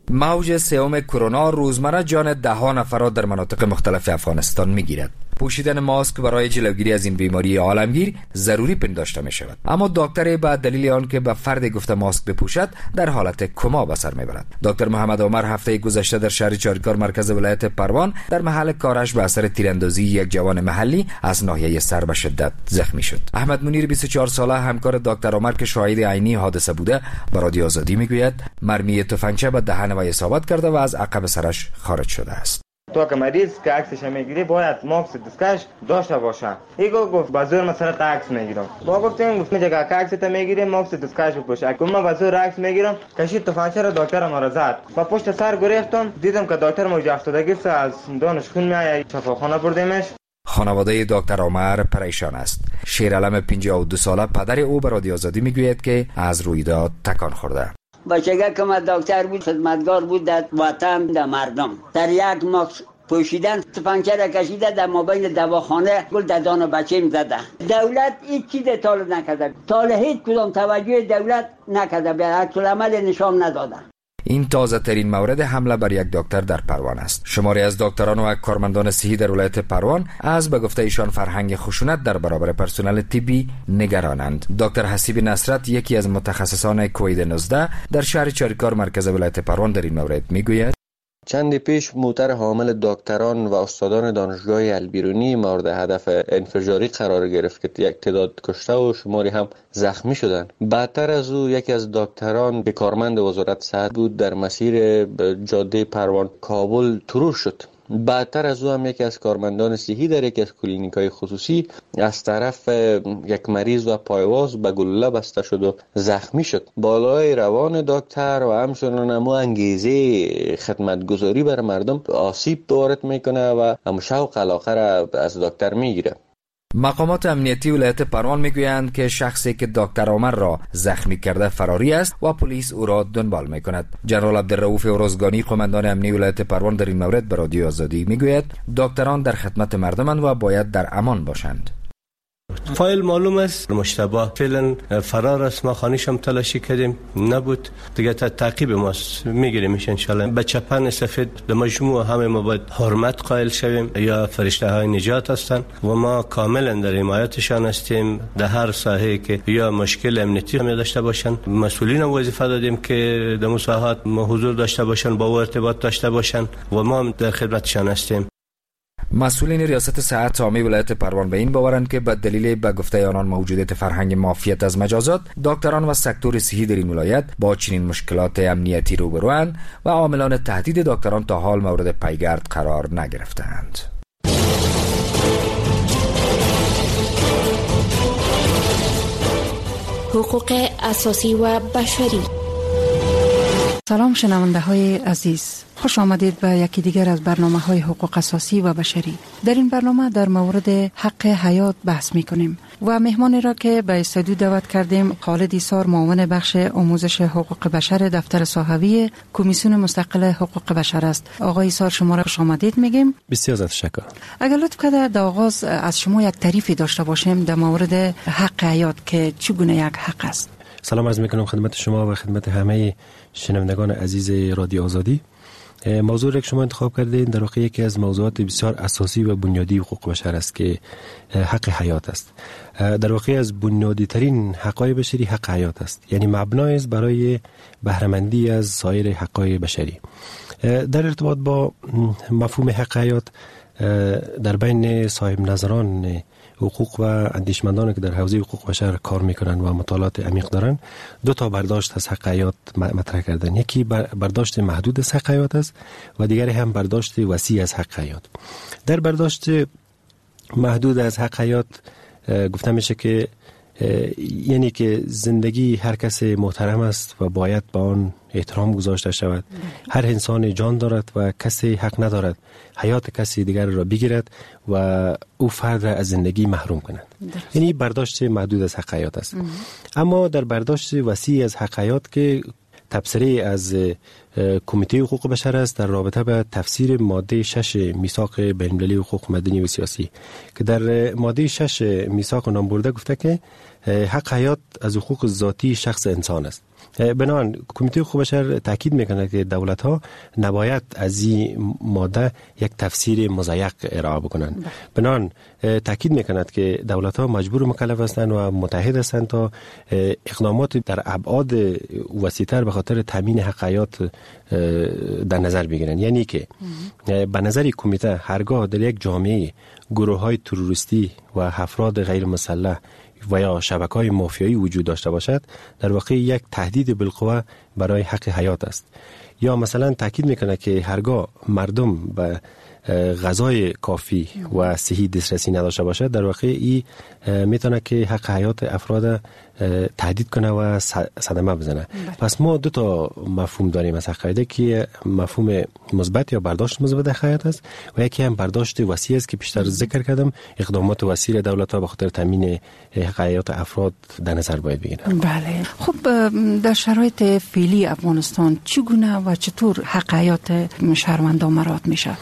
موج سوم کرونا روزمره جان ده ها نفرات در مناطق مختلف افغانستان میگیرد. پوشیدن ماسک برای جلوگیری از این بیماری عالمگیر ضروری پنداشته می شود، اما دکتر به دلیل آن که به فرد گفته ماسک بپوشد در حالت کما به سر می برد. دکتر محمد عمر هفته گذشته در شهر چاریکار مرکز ولایت پروان در محل کارش به اثر تیراندازی یک جوان محلی از ناحیه سر به شدت زخمی شد. احمد منیر بیست و چهار ساله همکار دکتر عمر که شاهد عینی حادثه بوده به رادیو آزادی میگوید مرمی تفنگچه به دهن و اصابت کرده و از عقب سرش خارج شده است. تو که مریض که عکسش میگیری باید ماسک دستکش داشته باشه. ایگو گفت بازور مثلا عکس میگیرم. با گفتم گفت میگه که عکس تا میگیری ماسک دستکش بپوش. اگه من بازور عکس میگیرم کشید تفنگچه را دکتر ما را زد. با پشت سر گرفتم دیدم که دکتر موج افتادگی از دانش خون میآید شفاخانه بردیمش. خانواده دکتر عمر پریشان است. شیرعلم پنجاه و دو ساله پدر او به رادیو آزادی میگوید که از رویداد تکان خورده. بچگی که من دکتر بود خدمتگار بود در وطن در مردم در یک ماکس پوشیدن تفنگچه را کشیده در مابین دواخانه گل ددان و بچه زده. دولت هیچ چیز تال نکرده، تال هیچ کدام توجه دولت نکرده، به عکس العمل نشان نداده. این تازه ترین مورد حمله بر یک دکتر در پروان است. شماری از دکتران و کارمندان صحی در ولایت پروان از به گفته ایشان فرهنگ خشونت در برابر پرسنل طبی نگرانند. دکتر حسیب نصرت یکی از متخصصان کووید نوزده در شهر چاریکار مرکز ولایت پروان در این مورد میگوید چندی پیش موتر حامل دکتران و استادان دانشگاه البیرونی مورد هدف انفجاری قرار گرفت که یک تعداد کشته و شماری هم زخمی شدند. بعدتر از او یکی از دکتران که کارمند وزارت صحت بود در مسیر جاده پروان کابل ترور شد. بعدتر از او هم یکی از کارمندان صحی در یکی از کلینیک‌های خصوصی از طرف یک مریض و پایواز به گلوله بسته شد و زخمی شد. بالای روان دکتر و همچنان هم انگیزه خدمتگزاری بر مردم آسیب وارد میکنه و هم شوق علاقه را از دکتر میگیره. مقامات امنیتی ولایت پروان میگویند که شخصی که دکتر عمر را زخمی کرده فراری است و پلیس او را دنبال میکند. جنرال عبدالرؤوف اورزگانی قماندان امنی ولایت پروان در این مورد به رادیو آزادی میگوید دکتران در خدمت مردمند و باید در امان باشند. فایل معلوم است مشتبه فعلا فرار است. ما خانیش هم تلاشی کردیم نبود دیگه. تا تعقیب ماست میگیریمش ان شاء الله. به چپن سفید به مجموع همه ما باید حرمت قائل شویم. یا فرشته های نجات هستند و ما کاملا در حمایتشان هستیم. در هر ساحه که یا مشکل امنیتی هم داشته باشن مسئولین هم وظیفه دادیم که در مساحات ما حضور داشته باشن، با ارتباط داشته باشن و ما هم در خدمتشان هستیم. مسئولین ریاست صحت عامه ولایت پروان به این باورند که به دلیل به گفته آنان موجودیت فرهنگ مافیت از مجازات، دکتران و سکتور صحی در این ولایت با چنین مشکلات امنیتی روبروند و عاملان تهدید دکتران تا حال مورد پیگرد قرار نگرفتند. حقوق اساسی و بشری. سلام شنونده های عزیز، خوش آمدید به یکی دیگر از برنامه های حقوق اساسی و بشری. در این برنامه در مورد حق حیات بحث می کنیم و مهمانی را که به استودیو دعوت کردیم خالد ایسار، معاون بخش آموزش حقوق بشر دفتر صحوی کمیسیون مستقل حقوق بشر است. آقای ایسار شما را خوش آمدید میگیم. بسیار تشکر. اگر لطف کنید در آغاز از شما یک تعریفی داشته باشیم در مورد حق حیات که چگونه یک حق است. سلام عرض میکنم خدمت شما و خدمت همه شنوندگان عزیز رادیو آزادی. موضوع را که شما انتخاب کردین در واقع یکی از موضوعات بسیار اساسی و بنیادی حقوق بشر است که حق حیات است. در واقع از بنیادی ترین حقوق بشری حق حیات است، یعنی مبنای است برای بهره‌مندی از سایر حقوق بشری. در ارتباط با مفهوم حق حیات در بین صاحب نظران حقوق و اندیشمندانی که در حوزه حقوق بشر کار میکنن و مطالعات عمیق دارن دو تا برداشت از حق حیات مطرح کردن. یکی برداشت محدود از حق حیات است و دیگری هم برداشت وسیع از حق حیات. در برداشت محدود از حق حیات گفته میشه که یعنی که زندگی هر کس محترم است و باید به آن احترام گذاشته شود. هر انسان جان دارد و کسی حق ندارد حیات کسی دیگر را بگیرد و او فرد را از زندگی محروم کند. یعنی برداشت محدود از حق حیات است. اما در برداشت وسیع از حق حیات که تبصره از کمیته حقوق بشر است در رابطه به تفسیر ماده شش میثاق بین‌المللی حقوق مدنی و سیاسی که در ماده شش میثاق نام برده گفته که حق حیات از حقوق ذاتی شخص انسان است. بنابراین کمیته حقوق بشر تاکید میکنه که دولت ها نباید از این ماده یک تفسیر مضیق ارائه بکنند. بنابراین تاکید میکند که دولت ها مجبور و مکلف هستند و متحد هستند تا اقدامات در ابعاد وسیع‌تر به خاطر تامین حق حیات در نظر بگیرند. یعنی که به نظر کمیته هرگاه در یک جامعه گروه های تروریستی و افراد غیر مسلح و یا شبکه‌های مافیایی وجود داشته باشد در واقع یک تهدید بالقوه برای حق حیات است. یا مثلا تاکید میکنه که هرگاه مردم به غذای کافی و صحی دسترسی نداشته باشد در واقع این میتونه که حق حیات افراد تهدید کنه و صدمه بزنه. پس ما دو تا مفهوم داریم از حق حیات که مفهوم مثبت یا برداشت مثبت حق حیات است و یکی هم برداشت وسیع است که پیشتر ذکر کردم اقدامات وسیع دولت ها به خاطر تامین حق حیات افراد در نظر باید بگیرن. بله. خب در شرایط فعلی افغانستان چگونه و چطور حق حیات شهروندان مراعات میشه؟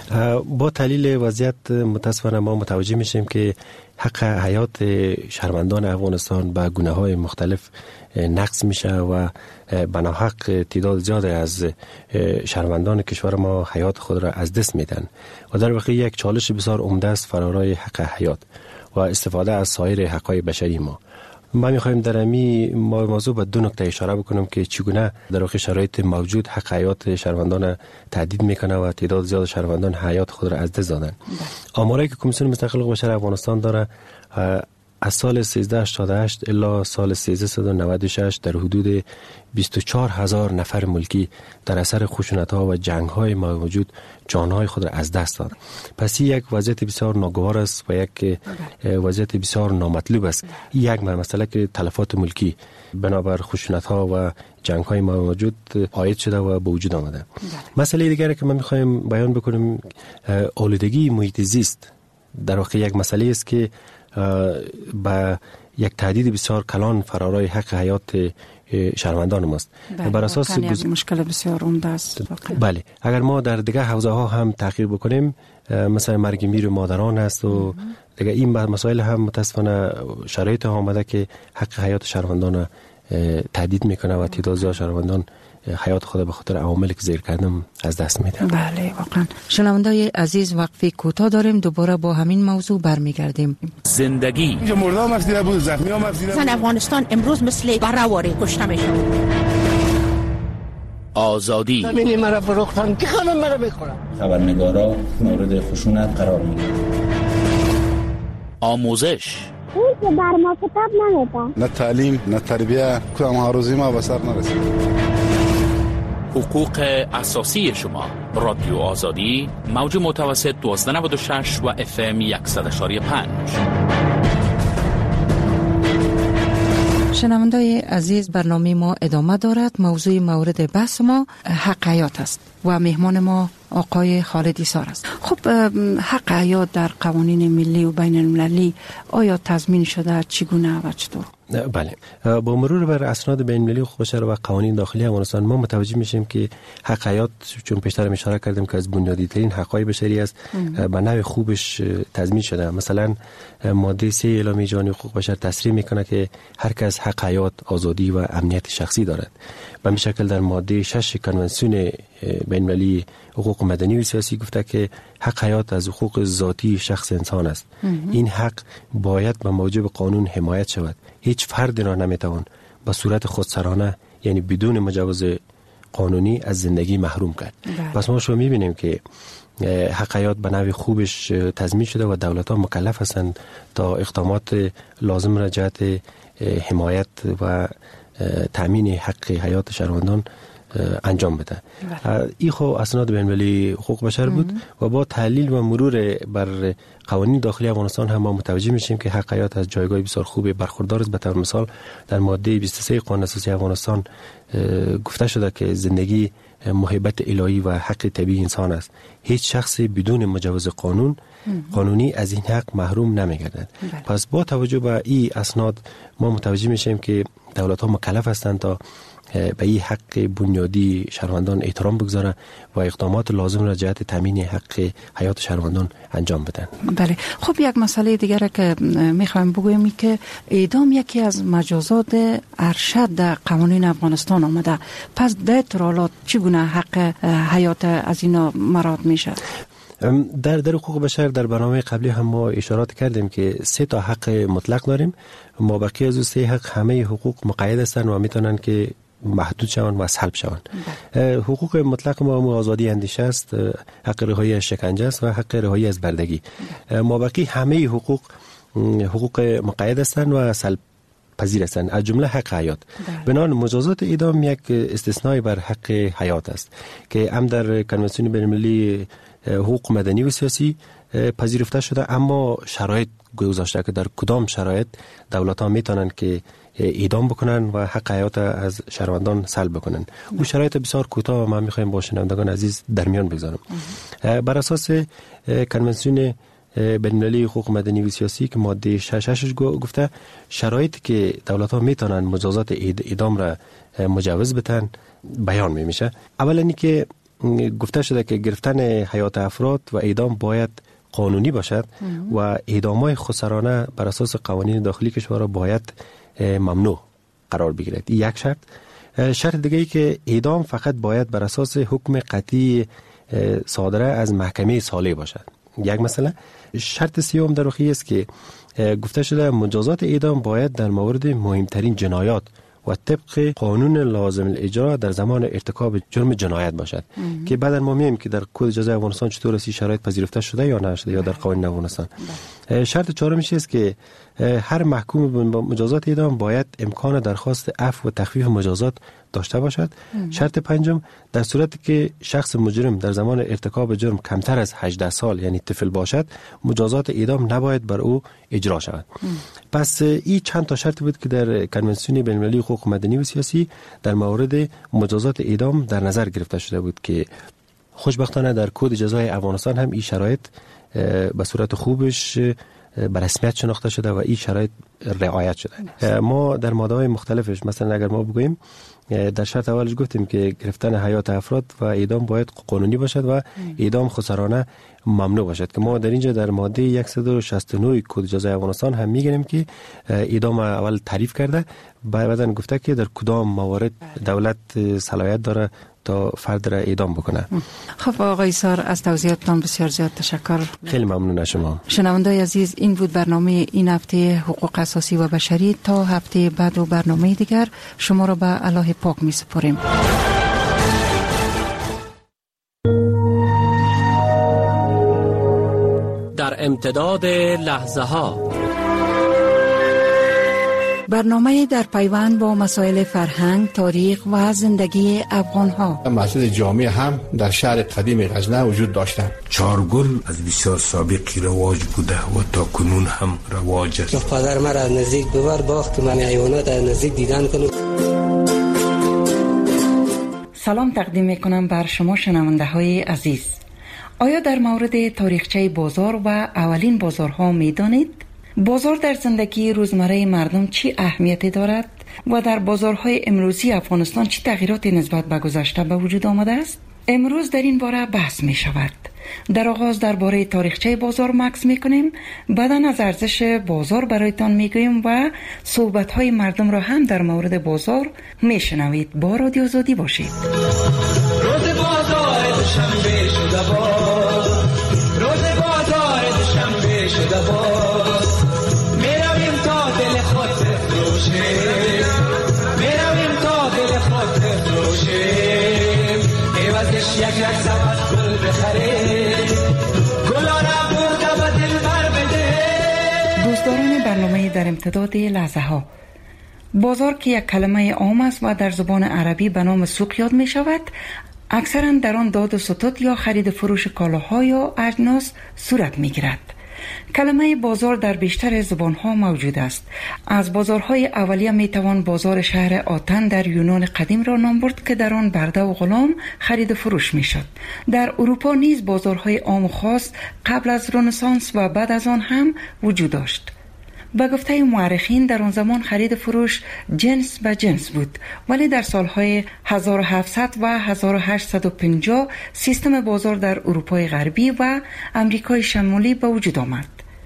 با تحلیل وضعیت متاسفانه ما متوجه میشیم که حق حیات شهروندان افغانستان به گونه‌های مختلف نقض میشه و به ناحق تعداد زیاد از شهروندان کشور ما حیات خود را از دست میدن و در واقع یک چالش بسیار عمده است فرارای حق حیات و استفاده از سایر حقوق بشری ما. ما می‌خوایم در این موضوع به دو نکته اشاره بکنم که چگونه در واقع شرایط موجود حق حیات شهروندان تهدید میکنه و تعداد زیاد شهروندان حیات خود را از دست دادن. آماری که کمیسیون مستقل حقوق بشر افغانستان داره از سال سیزده هشتاد و هشت الی سال سیزده نود و شش در حدود بیست و چهار هزار نفر ملکی در اثر خشونت‌ها و جنگ‌های موجود جان‌های خود را از دست دادند. پس یک وضعیت بسیار ناگوار است و یک وضعیت بسیار نامطلوب است. یک مسئله که تلفات ملکی بنابر خشونت‌ها و جنگ‌های موجود عاید شده و به وجود آمده. مسئله دیگری که ما می‌خوایم بیان بکنیم آلودگی محیط زیست در واقع یک مسئله است که با یک تهدید بسیار کلان فرارای حق حیات شهروندان ماست. بر اساس گز... مشکل بسیار عمده است. بله، اگر ما در دیگه حوزه ها هم تحقیق بکنیم، مثلا مرگ میر مادران است و دیگه این مسائل هم متاسفانه شرایط ها آمده که حق حیات شهروندان تهدید میکنه و تعداد زیاد شهروندان حیات خود به خاطر عواملی که ذکر کردم از دست میدن. بله واقعا. شنوندای عزیز، وقفه کوتاه داریم، دوباره با همین موضوع برمیگردیم. زندگی اینجا مردم افزیده بود، زخمی هم افزیده بود. افغانستان امروز مثل بره‌واره کشته میشه. آزادی ببینی مرا فروختن که خانم مرا بخورم. خبرنگارا مورد خشونت قرار میگیرن. آموزش اون که بر ما کتاب نمیدن. نه تعلیم، نه تربیه، کدام ها روزی ما به سر نرسید. حقوق اساسی شما. رادیو آزادی، موج متوسط دوازده نود و شش و اف ام صد و شش و پنج. شنوندای عزیز، برنامه ما ادامه دارد. موضوع مورد بحث ما حق حیات است و مهمان ما آقای خالد ایسار است. خب حق حیات در قوانین ملی و بین المللی آیا تضمین شده؟ چگونه و چطور؟ بله، با مرور بر اسناد بین المللی حقوق بشر و قوانین داخلی افغانستان ما متوجه میشیم که حق حیات، چون پیشتر اشاره کردیم که از بنیادی ترین حقوق بشری است، به نوع خوبش تضمین شده. مثلا ماده سه اعلامیه جهانی حقوق بشر تصریح میکنه که هر کس حق حیات، آزادی و امنیت شخصی دارد. به این شکل در ماده شش کنونسیون بین المللی حقوق مدنی و سیاسی گفته که حق حیات از حقوق ذاتی شخص انسان است. این حق باید به موجب قانون حمایت شود. هیچ فرد را نمیتوان به صورت خودسرانه، یعنی بدون مجوز قانونی، از زندگی محروم کرد. پس ما شما میبینیم که حق حیات به نوع خوبش تضمین شده و دولت ها مکلف هستند تا اقدامات لازم را جهت حمایت و تامین حق حیات شهروندان انجام بده. این خو اسناد بین المللی حقوق بشر بود و با تحلیل و مرور بر قوانین داخلی افغانستان هم ما متوجه میشیم که حق حیات از جایگاه بسیار خوب برخوردار است. به طور مثال در ماده بیست و سه قانون اساسی افغانستان گفته شده که زندگی محبت الهی و حق طبیعی انسان است. هیچ شخصی بدون مجوز قانون قانونی از این حق محروم نمیگردد. پس با توجه به این اسناد ما متوجه میشیم که دولت ها مکلف هستند تا به این حق بنیادی شهروندان احترام بگذارن و اقدامات لازم را جهت تامین حق حیات شهروندان انجام بدن. بله. خب یک مسئله دیگر که میخوایم بگویم که اعدام یکی از مجازات ارشد در قوانین افغانستان آمده. پس در حالات چگونه حق حیات از اینا مراعات میشه؟ در در حقوق بشر در برنامه قبلی هم ما اشارات کردیم که سه تا حق مطلق داریم. ما بقیه از سه حق همه حقوق مقید هستند و میتونن که محدود شوند و سلب شوند. حقوق مطلق ما آزادی اندیشه است، حق رهایی از شکنجه است و حق رهایی از بردگی. ما بقیه همه حقوق حقوق مقید هستند و سلب پذیر هستند، از جمله حق حیات. بنابراین مجازات اعدام یک استثنای بر حق حیات است که هم در کنونسیون بین المللی حقوق مدنی و سیاسی پذیرفته شده، اما شرایط گذاشته که در کدام شرایط دولت ها میتونن که اعدام بکنن و حق حیات از شهروندان سلب بکنن. او شرایط بسیار کوتاه ما میخوایم با شنوندگان عزیز در میان بگذارم. بر اساس کنونسیون بین المللی حقوق مدنی و سیاسی که ماده شش گفته شرایطی که دولت ها میتونن مجازات اعدام را مجوز بدن بیان میشه. اولا اینکه گفته شده که گرفتن حیات افراد و اعدام باید قانونی باشد و اعدام‌های خسرانه بر اساس قوانین داخلی کشور باید ممنوع قرار بگیرد. این یک شرط. شرط دیگه ای که اعدام فقط باید بر اساس حکم قطعی صادره از محکمه صالح باشد. یک مثلا. شرط سیوم در واقع است که گفته شده مجازات اعدام باید در مورد مهمترین جنایات و طبق قانون لازم الاجرا در زمان ارتکاب جرم جنایت باشد. ام. که بعد ما میگیم که در کد جزای افغانستان چطور است شرایط پذیرفته شده یا نشده یا در قوانین افغانستان. شرط چهارم است که هر محکوم به مجازات اعدام باید امکان درخواست عفو و تخفیف مجازات داشته باشد. ام. شرط پنجم در صورتی که شخص مجرم در زمان ارتکاب جرم کمتر از هجده سال یعنی طفل باشد مجازات اعدام نباید بر او اجرا شود. ام. پس این چند تا شرط بود که در کنونسیون بین المللی حقوق مدنی و سیاسی در مورد مجازات اعدام در نظر گرفته شده بود که خوشبختانه در کد جزای افغانستان هم این شرایط به صورت خوبش به رسمیت شناخته شده و این شرایط رعایت شده. ما در ماده‌های مختلفش مثلا اگر ما بگوییم در شرط اولش گفتیم که گرفتن حیات افراد و اعدام باید قانونی باشد و اعدام خسرانه ممنوع باشد که ما در اینجا در ماده صد و شصت و نه کد جزای افغانستان هم میگیم که اعدام اول تعریف کرده، بعداً گفته که در کدام موارد دولت صلاحیت داره تا فرد را اعدام بکنه. خب آقای ایثار از توضیحاتتان بسیار زیاد تشکر. خیلی ممنون از شما. شنوندای عزیز، این بود برنامه این هفته حقوق اساسی و بشری. تا هفته بعد و برنامه دیگر شما را به الله پاک می سپاریم. در امتداد لحظه ها برنامه در پیوند با مسائل فرهنگ، تاریخ و زندگی افغان ها. مسجد جامع هم در شهر قدیم غزنه وجود داشتند. چارگل از بسیار سابقی رواج بوده و تا کنون هم رواج است. پدر مرا از نزدیک ببر باخت که من حیوانات از نزدیک دیدن کنم. سلام تقدیم میکنم بر شما شنونده های عزیز. آیا در مورد تاریخچه بازار و اولین بازارها میدانید؟ بازار در زندگی روزمره مردم چی اهمیتی دارد و در بازارهای امروزی افغانستان چی تغییراتی نسبت به گذشته به وجود آمده است؟ امروز در این باره بحث می شود. در آغاز درباره تاریخچه بازار مکس می کنیم، بعداً از ارزش بازار برایتان می گوییم و صحبت‌های مردم را هم در مورد بازار می شنوید. با رادیو آزادی باشید. روز بازار دوشنبه شده باز، روز بازار دوشنبه شده باز، میرویم تا دل خود بفروشیم، میرویم تا دل خود بفروشیم، عوضش یک یک سبد گل بخریم، گلا را برده و دل بر بده. دوستداران برنامه در امتداد لحظه ها، بازار که یک کلمه عام است و در زبان عربی به نام سوق یاد می شود، اکثرا در آن داد و ستد یا خرید فروش کالاها یا اجناس صورت می گیرد. کلمه بازار در بیشتر زبانها موجود است. از بازارهای اولیه می توان بازار شهر آتن در یونان قدیم را نام برد که در آن برده و غلام خرید و فروش می شد. در اروپا نیز بازارهای عام و خاص قبل از رنسانس و بعد از آن هم وجود داشت. به گفته مورخین در آن زمان خرید فروش جنس به جنس بود، ولی در سالهای هزار و هفتصد و هزار و هشتصد و پنجاه سیستم بازار در اروپای غربی و امریکای شمالی به وجود آمد.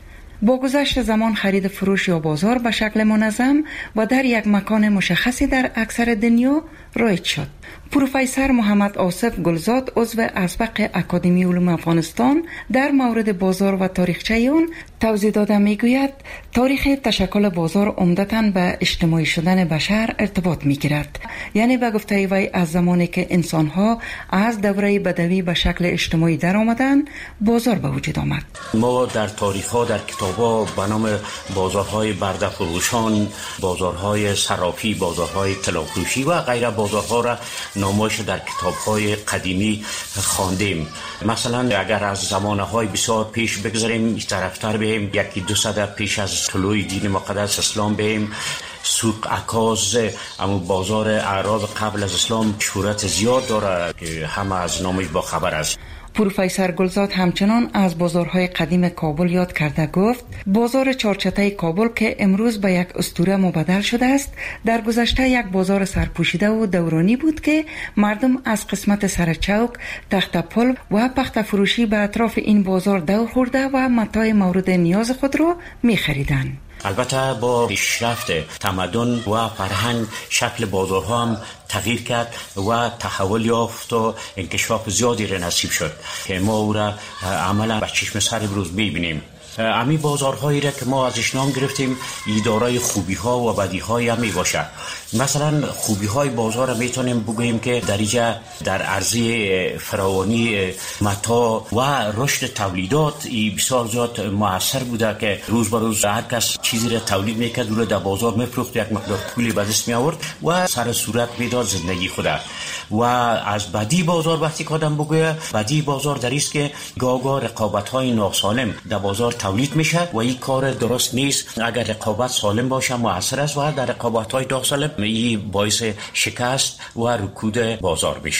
با گذشت زمان خرید فروش یا بازار به شکل منظم و در یک مکان مشخصی در اکثر دنیا رایج شد. پروفسور محمد آصف گلزاد عضو اسبق اکادمی علوم افغانستان در مورد بازار و تاریخچه آن توضیح داده میگوید تاریخ تشکل بازار عمدتاً به اجتماعی شدن بشر ارتباط میگیرد. یعنی به گفته وی از زمانی که انسانها از دوره بدوی به شکل اجتماعی در آمدن بازار به وجود آمد. ما در تاریخ ها در کتاب ها به نام بازارهای برده فروشان، بازارهای صرافی، بازارهای طلافروشی و غیره بازارها را نمایش در کتاب‌های قدیمی خواندیم. مثلا اگر از زمانه‌های بسیار پیش بگذاریم، طرفتر بیم، یکی دو صده پیش از طلوع دین مقدس اسلام بیم، سوق عکاظ، اما بازار اعراض قبل از اسلام شهرت زیاد داره که همه از نامش با خبر است. پروفسور گلزاد همچنان از بازارهای قدیم کابل یاد کرده گفت بازار چارچته کابل که امروز به یک اسطوره مبدل شده است، در گذشته یک بازار سرپوشیده و دورانی بود که مردم از قسمت سرچوک، تخت پل و پخت فروشی به اطراف این بازار دور خورده و متاع مورد نیاز خود را می خریدند. البته با پیشرفت تمدن و فرهنگ شکل بازارها هم تغییر کرد و تحول یافت و انکشاف زیادی را نصیب شد که ما او را عملا به چشم سر امروز می‌بینیم. امی بازارهایی را که ما ازش نام گرفتیم دارای خوبی ها و بدی های هم می باشه. مثلا خوبی های بازار را میتونیم بگوییم که در اینجا در عرضه فراوانی متاع و رشد تولیدات بسیار زیاد موثر بوده که روز به روز هر کس چیزی را تولید میکرد و در بازار میفروخت، یک مقدار پولی به دست می آورد و سر صورت میداد زندگی خوده. و از بدی بازار وقتی که آدم بگویه، بدی بازار در است که گاگا رقابت های ناسالم در بازار تولید میشه و این کار درست نیست. اگر رقابت سالم باشه مؤثر است و در رقابت های ناسالم این باعث شکست و رکود بازار میشه.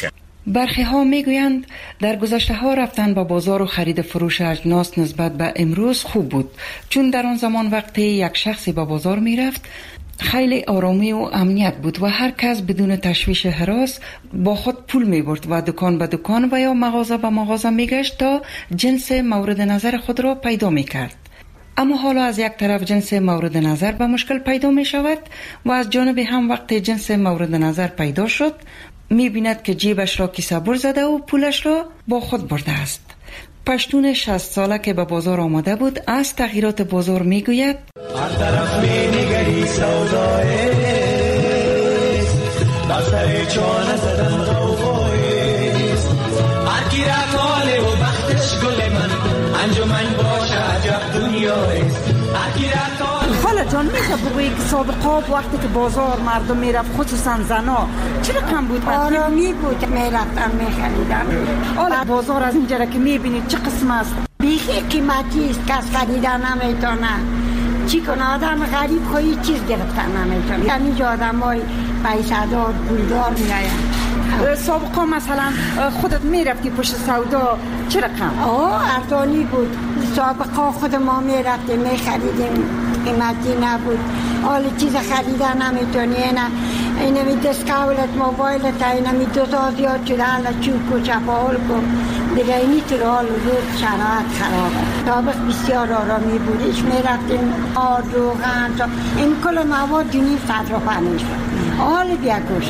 برخی ها می گویند در گذشته ها رفتن به بازار و خرید فروش اجناس نسبت به امروز خوب بود، چون در آن زمان وقتی یک شخصی به بازار می رفت خیلی آرامی و امنیت بود و هر کس بدون تشویش هراس با خود پول می برد و دکان به دکان و یا مغازه به مغازه می گشت تا جنس مورد نظر خود را پیدا می کرد. اما حالا از یک طرف جنس مورد نظر به مشکل پیدا می شود و از جانب هم وقتی جنس مورد نظر پیدا شد می بیند که جیبش را کیسه بر زده و پولش را با خود برده است. پشتون شصت ساله که به بازار آمده بود از تغییرات بازار می گوید: هر طرف می نگری سودایست، بسر چانه زدن غوغایست، هر کی رفاله و بختش گل من، انجمن باشه عجب دنیایست، هر کی رفاله. خاله جان میشه بگویی که سابقا وقتی که بازار مردم میرفت خصوصا زنا چرا کم بود؟ آرامی بود که میرفتن میخریدن. حالا بازار از اینجا که میبینید چه قسم است؟ بیخی قیمتی است، کس خریدن نمیتونه. چی کنه آدم غریب خواهی چیز گرفتن نمیتونه. همینجا آدم های پیسدار پولدار میاین. سابقا مثلا خودت میرفتی پشت سودا چرا کم؟ آه ارزانی بود. سابقا خود ما میرفتیم میخریدیم، قیمتی نبود. حالا چیز خریدن نمیتونی. نه اینمی دسکاولت موبایلت اینمی دوتا زیاد شده حالا چوب و چپاول کن دیگه اینی تو حال روز شرایط خرابه. سابق بسیار آرامی بود. ایش میرفتیم آرد و غند این کل مواد دونیم صد رو پنج شد. حال بیا گوش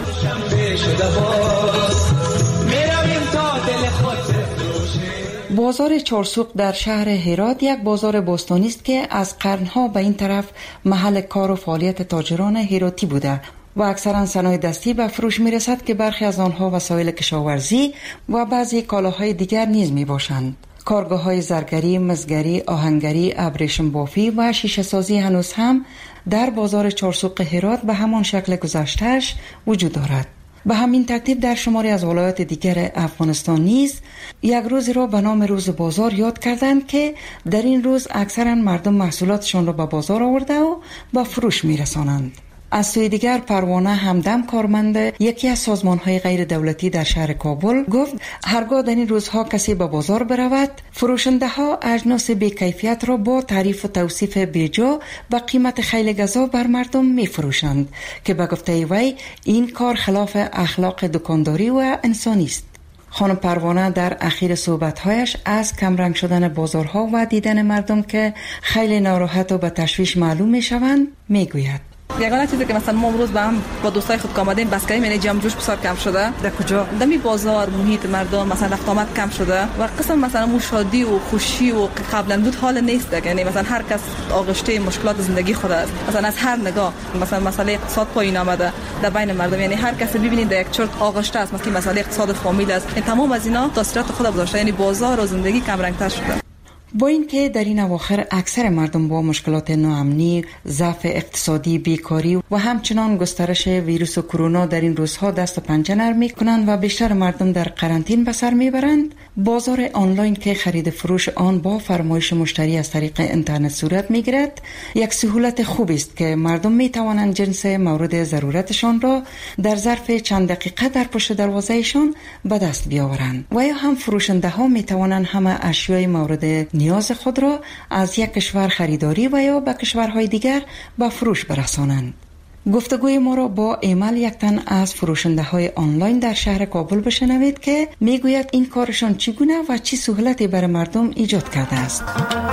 بازار چارسوق در شهر هرات یک بازار باستانی است که از قرنها به این طرف محل کار و فعالیت تاجران هراتی بوده و اکثرا صنایع دستی به فروش می رسد که برخی از آنها وسایل کشاورزی و بعضی کالاهای دیگر نیز می باشند. کارگاه های زرگری، مزگری، آهنگری، ابریشم بافی و شیشه سازی هنوز هم در بازار چارسوق هرات به همان شکل گذشته‌اش وجود دارد. به همین ترتیب در شماری از ولایات دیگر افغانستان نیز یک روز را به نام روز بازار یاد کردند که در این روز اکثرا مردم محصولاتشان را به بازار آورده و به فروش می رسانند. از سوی دیگر پروانه همدم کارمند یکی از سازمان‌های غیر دولتی در شهر کابل گفت هرگاه در این روزها کسی به بازار برود فروشنده‌ها اجناس بی‌کیفیت را با تعریف و توصیف بیجا و قیمت خیلی گزا بر مردم می‌فروشند که به گفته وی این کار خلاف اخلاق دکانداری و انسانی است. خانم پروانه در اخیر صحبت‌هایش از کمرنگ شدن بازارها و دیدن مردم که خیلی ناراحت و به تشویش معلوم می‌شوند می‌گوید یگانه چیزی که مثلا ما امروز با هم با دوستای خود آمدیم بس کردیم یعنی جمع جوش بسیار کم شده. در کجا؟ در می بازار محیط مردم مثلا رفت آمد کم شده و قسم مثلا مو شادی و خوشی و قبلا بود حال نیست. یعنی مثلا هر کس آغشته مشکلات زندگی خود است. مثلا از هر نگاه مثلا مسئله اقتصاد پایین آمده در بین مردم. یعنی هر کس ببینید در یک چرت آغشته است. مثلا مسئله اقتصاد فامیل است. این تمام از اینا تاثیرات خود گذاشته. یعنی بازار و زندگی کم رنگ‌تر شده. با اینکه در این اواخر اکثر مردم با مشکلات ناامنی، ضعف اقتصادی، بیکاری و همچنان گسترش ویروس کرونا در این روزها دست و پنجه نرم می‌کنند و بیشتر مردم در قرنطینه به سر میبرند، بازار آنلاین که خرید فروش آن با فرمایش مشتری از طریق اینترنت صورت میگیرد، یک سهولت خوبی است که مردم میتوانند جنس مورد ضرورتشان را در ظرف چند دقیقه در پشت دروازهشان به دست بیاورند و یا هم فروشنده ها میتوانند همه اشیای مورد نیاز خود را از یک کشور خریداری و یا به کشورهای دیگر به فروش برسانند. گفتگوی ما را با ایمل یک تن از فروشنده های آنلاین در شهر کابل بشنوید که میگوید این کارشان چگونه و چی سهولتی برای مردم ایجاد کرده است.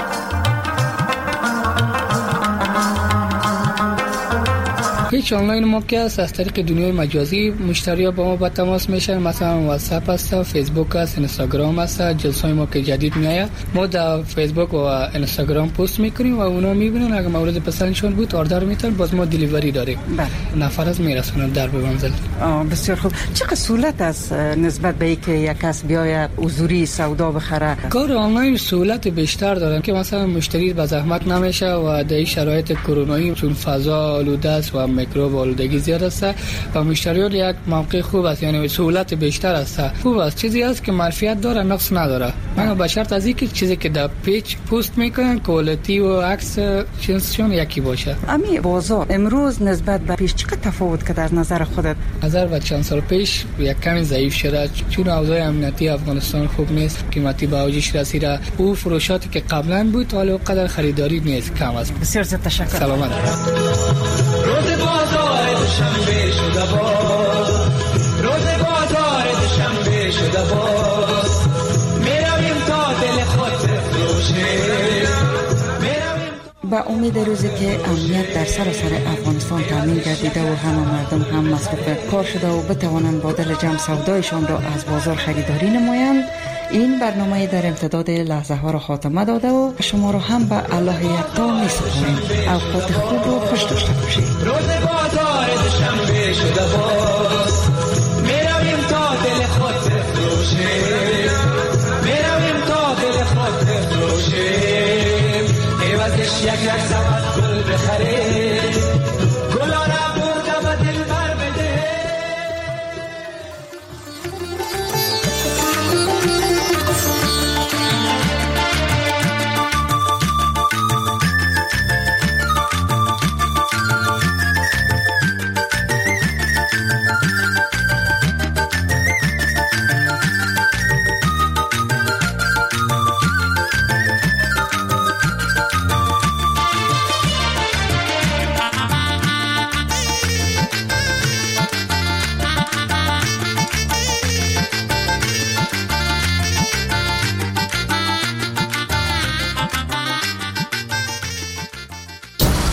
هیچ آنلاین ما که است از طریق دنیای مجازی مشتری‌ها با ما با تماس میشن. مثلا واتساپ است، فیسبوک است، اینستاگرام است. جلسه‌های ما که جدید میاد ما در فیسبوک و اینستاگرام پست میکنیم و اونا میبینن اگه مورد پسندشون بود آردر میتن باز ما دلیوری داریم. بله. نفر از میرسونن در به منزل. بسیار خوب. چقدر سهولت است نسبت به اینکه یک کس بیاید حضوری سودا بخره؟ کار آنلاین سهولت بیشتر دارن که مثلا مشتری به زحمت نمیشه و در شرایط کرونایی چون فضا آلوده است و میکروب آلودگی زیاد است و مشتریان یک موقع خوب است، یعنی سهولت بیشتر است. خوب است، چیزی است که معرفت داره نقص نداره، مگر به شرط از اینکه چیزی که در پیچ پست میکنن کوالیتی و عکس جنسشون یکی باشه. امی بازار امروز نسبت به پیش چقدر تفاوت که در نظر خودت؟ نظر به چند سال پیش یک کمی ضعیف شده، چون اوضاع امنیتی افغانستان خوب نیست، قیمتی به اوجش رسیده. او فروشاتی که قبلا بود حالا قدر خریداری نیست، کم است. بسیار زیاد تشکر. سلامت. روز بازار دوشنبه شده باز، روز بازار دوشنبه شده باز، میرویم تا دل خود بفروشیم. با امید روزی که امنیت در سراسر افغانستان تامین گردیده و همه مردم هم مصروف کار شده و بتوانند با دل جمع سودایشان را از بازار خریداری نمایند، این برنامه در امتداد لحظه ها را خاتمه داده و شما را هم به الله یکتا می سپاریم. اوقات خوب و خوش داشته باشید. روز بازار دوشنبه شده باز، میرویم تا دل خود بفروشیم، میرویم تا دل خود بفروشیم، عوضش یک یک سبد گل بخریم.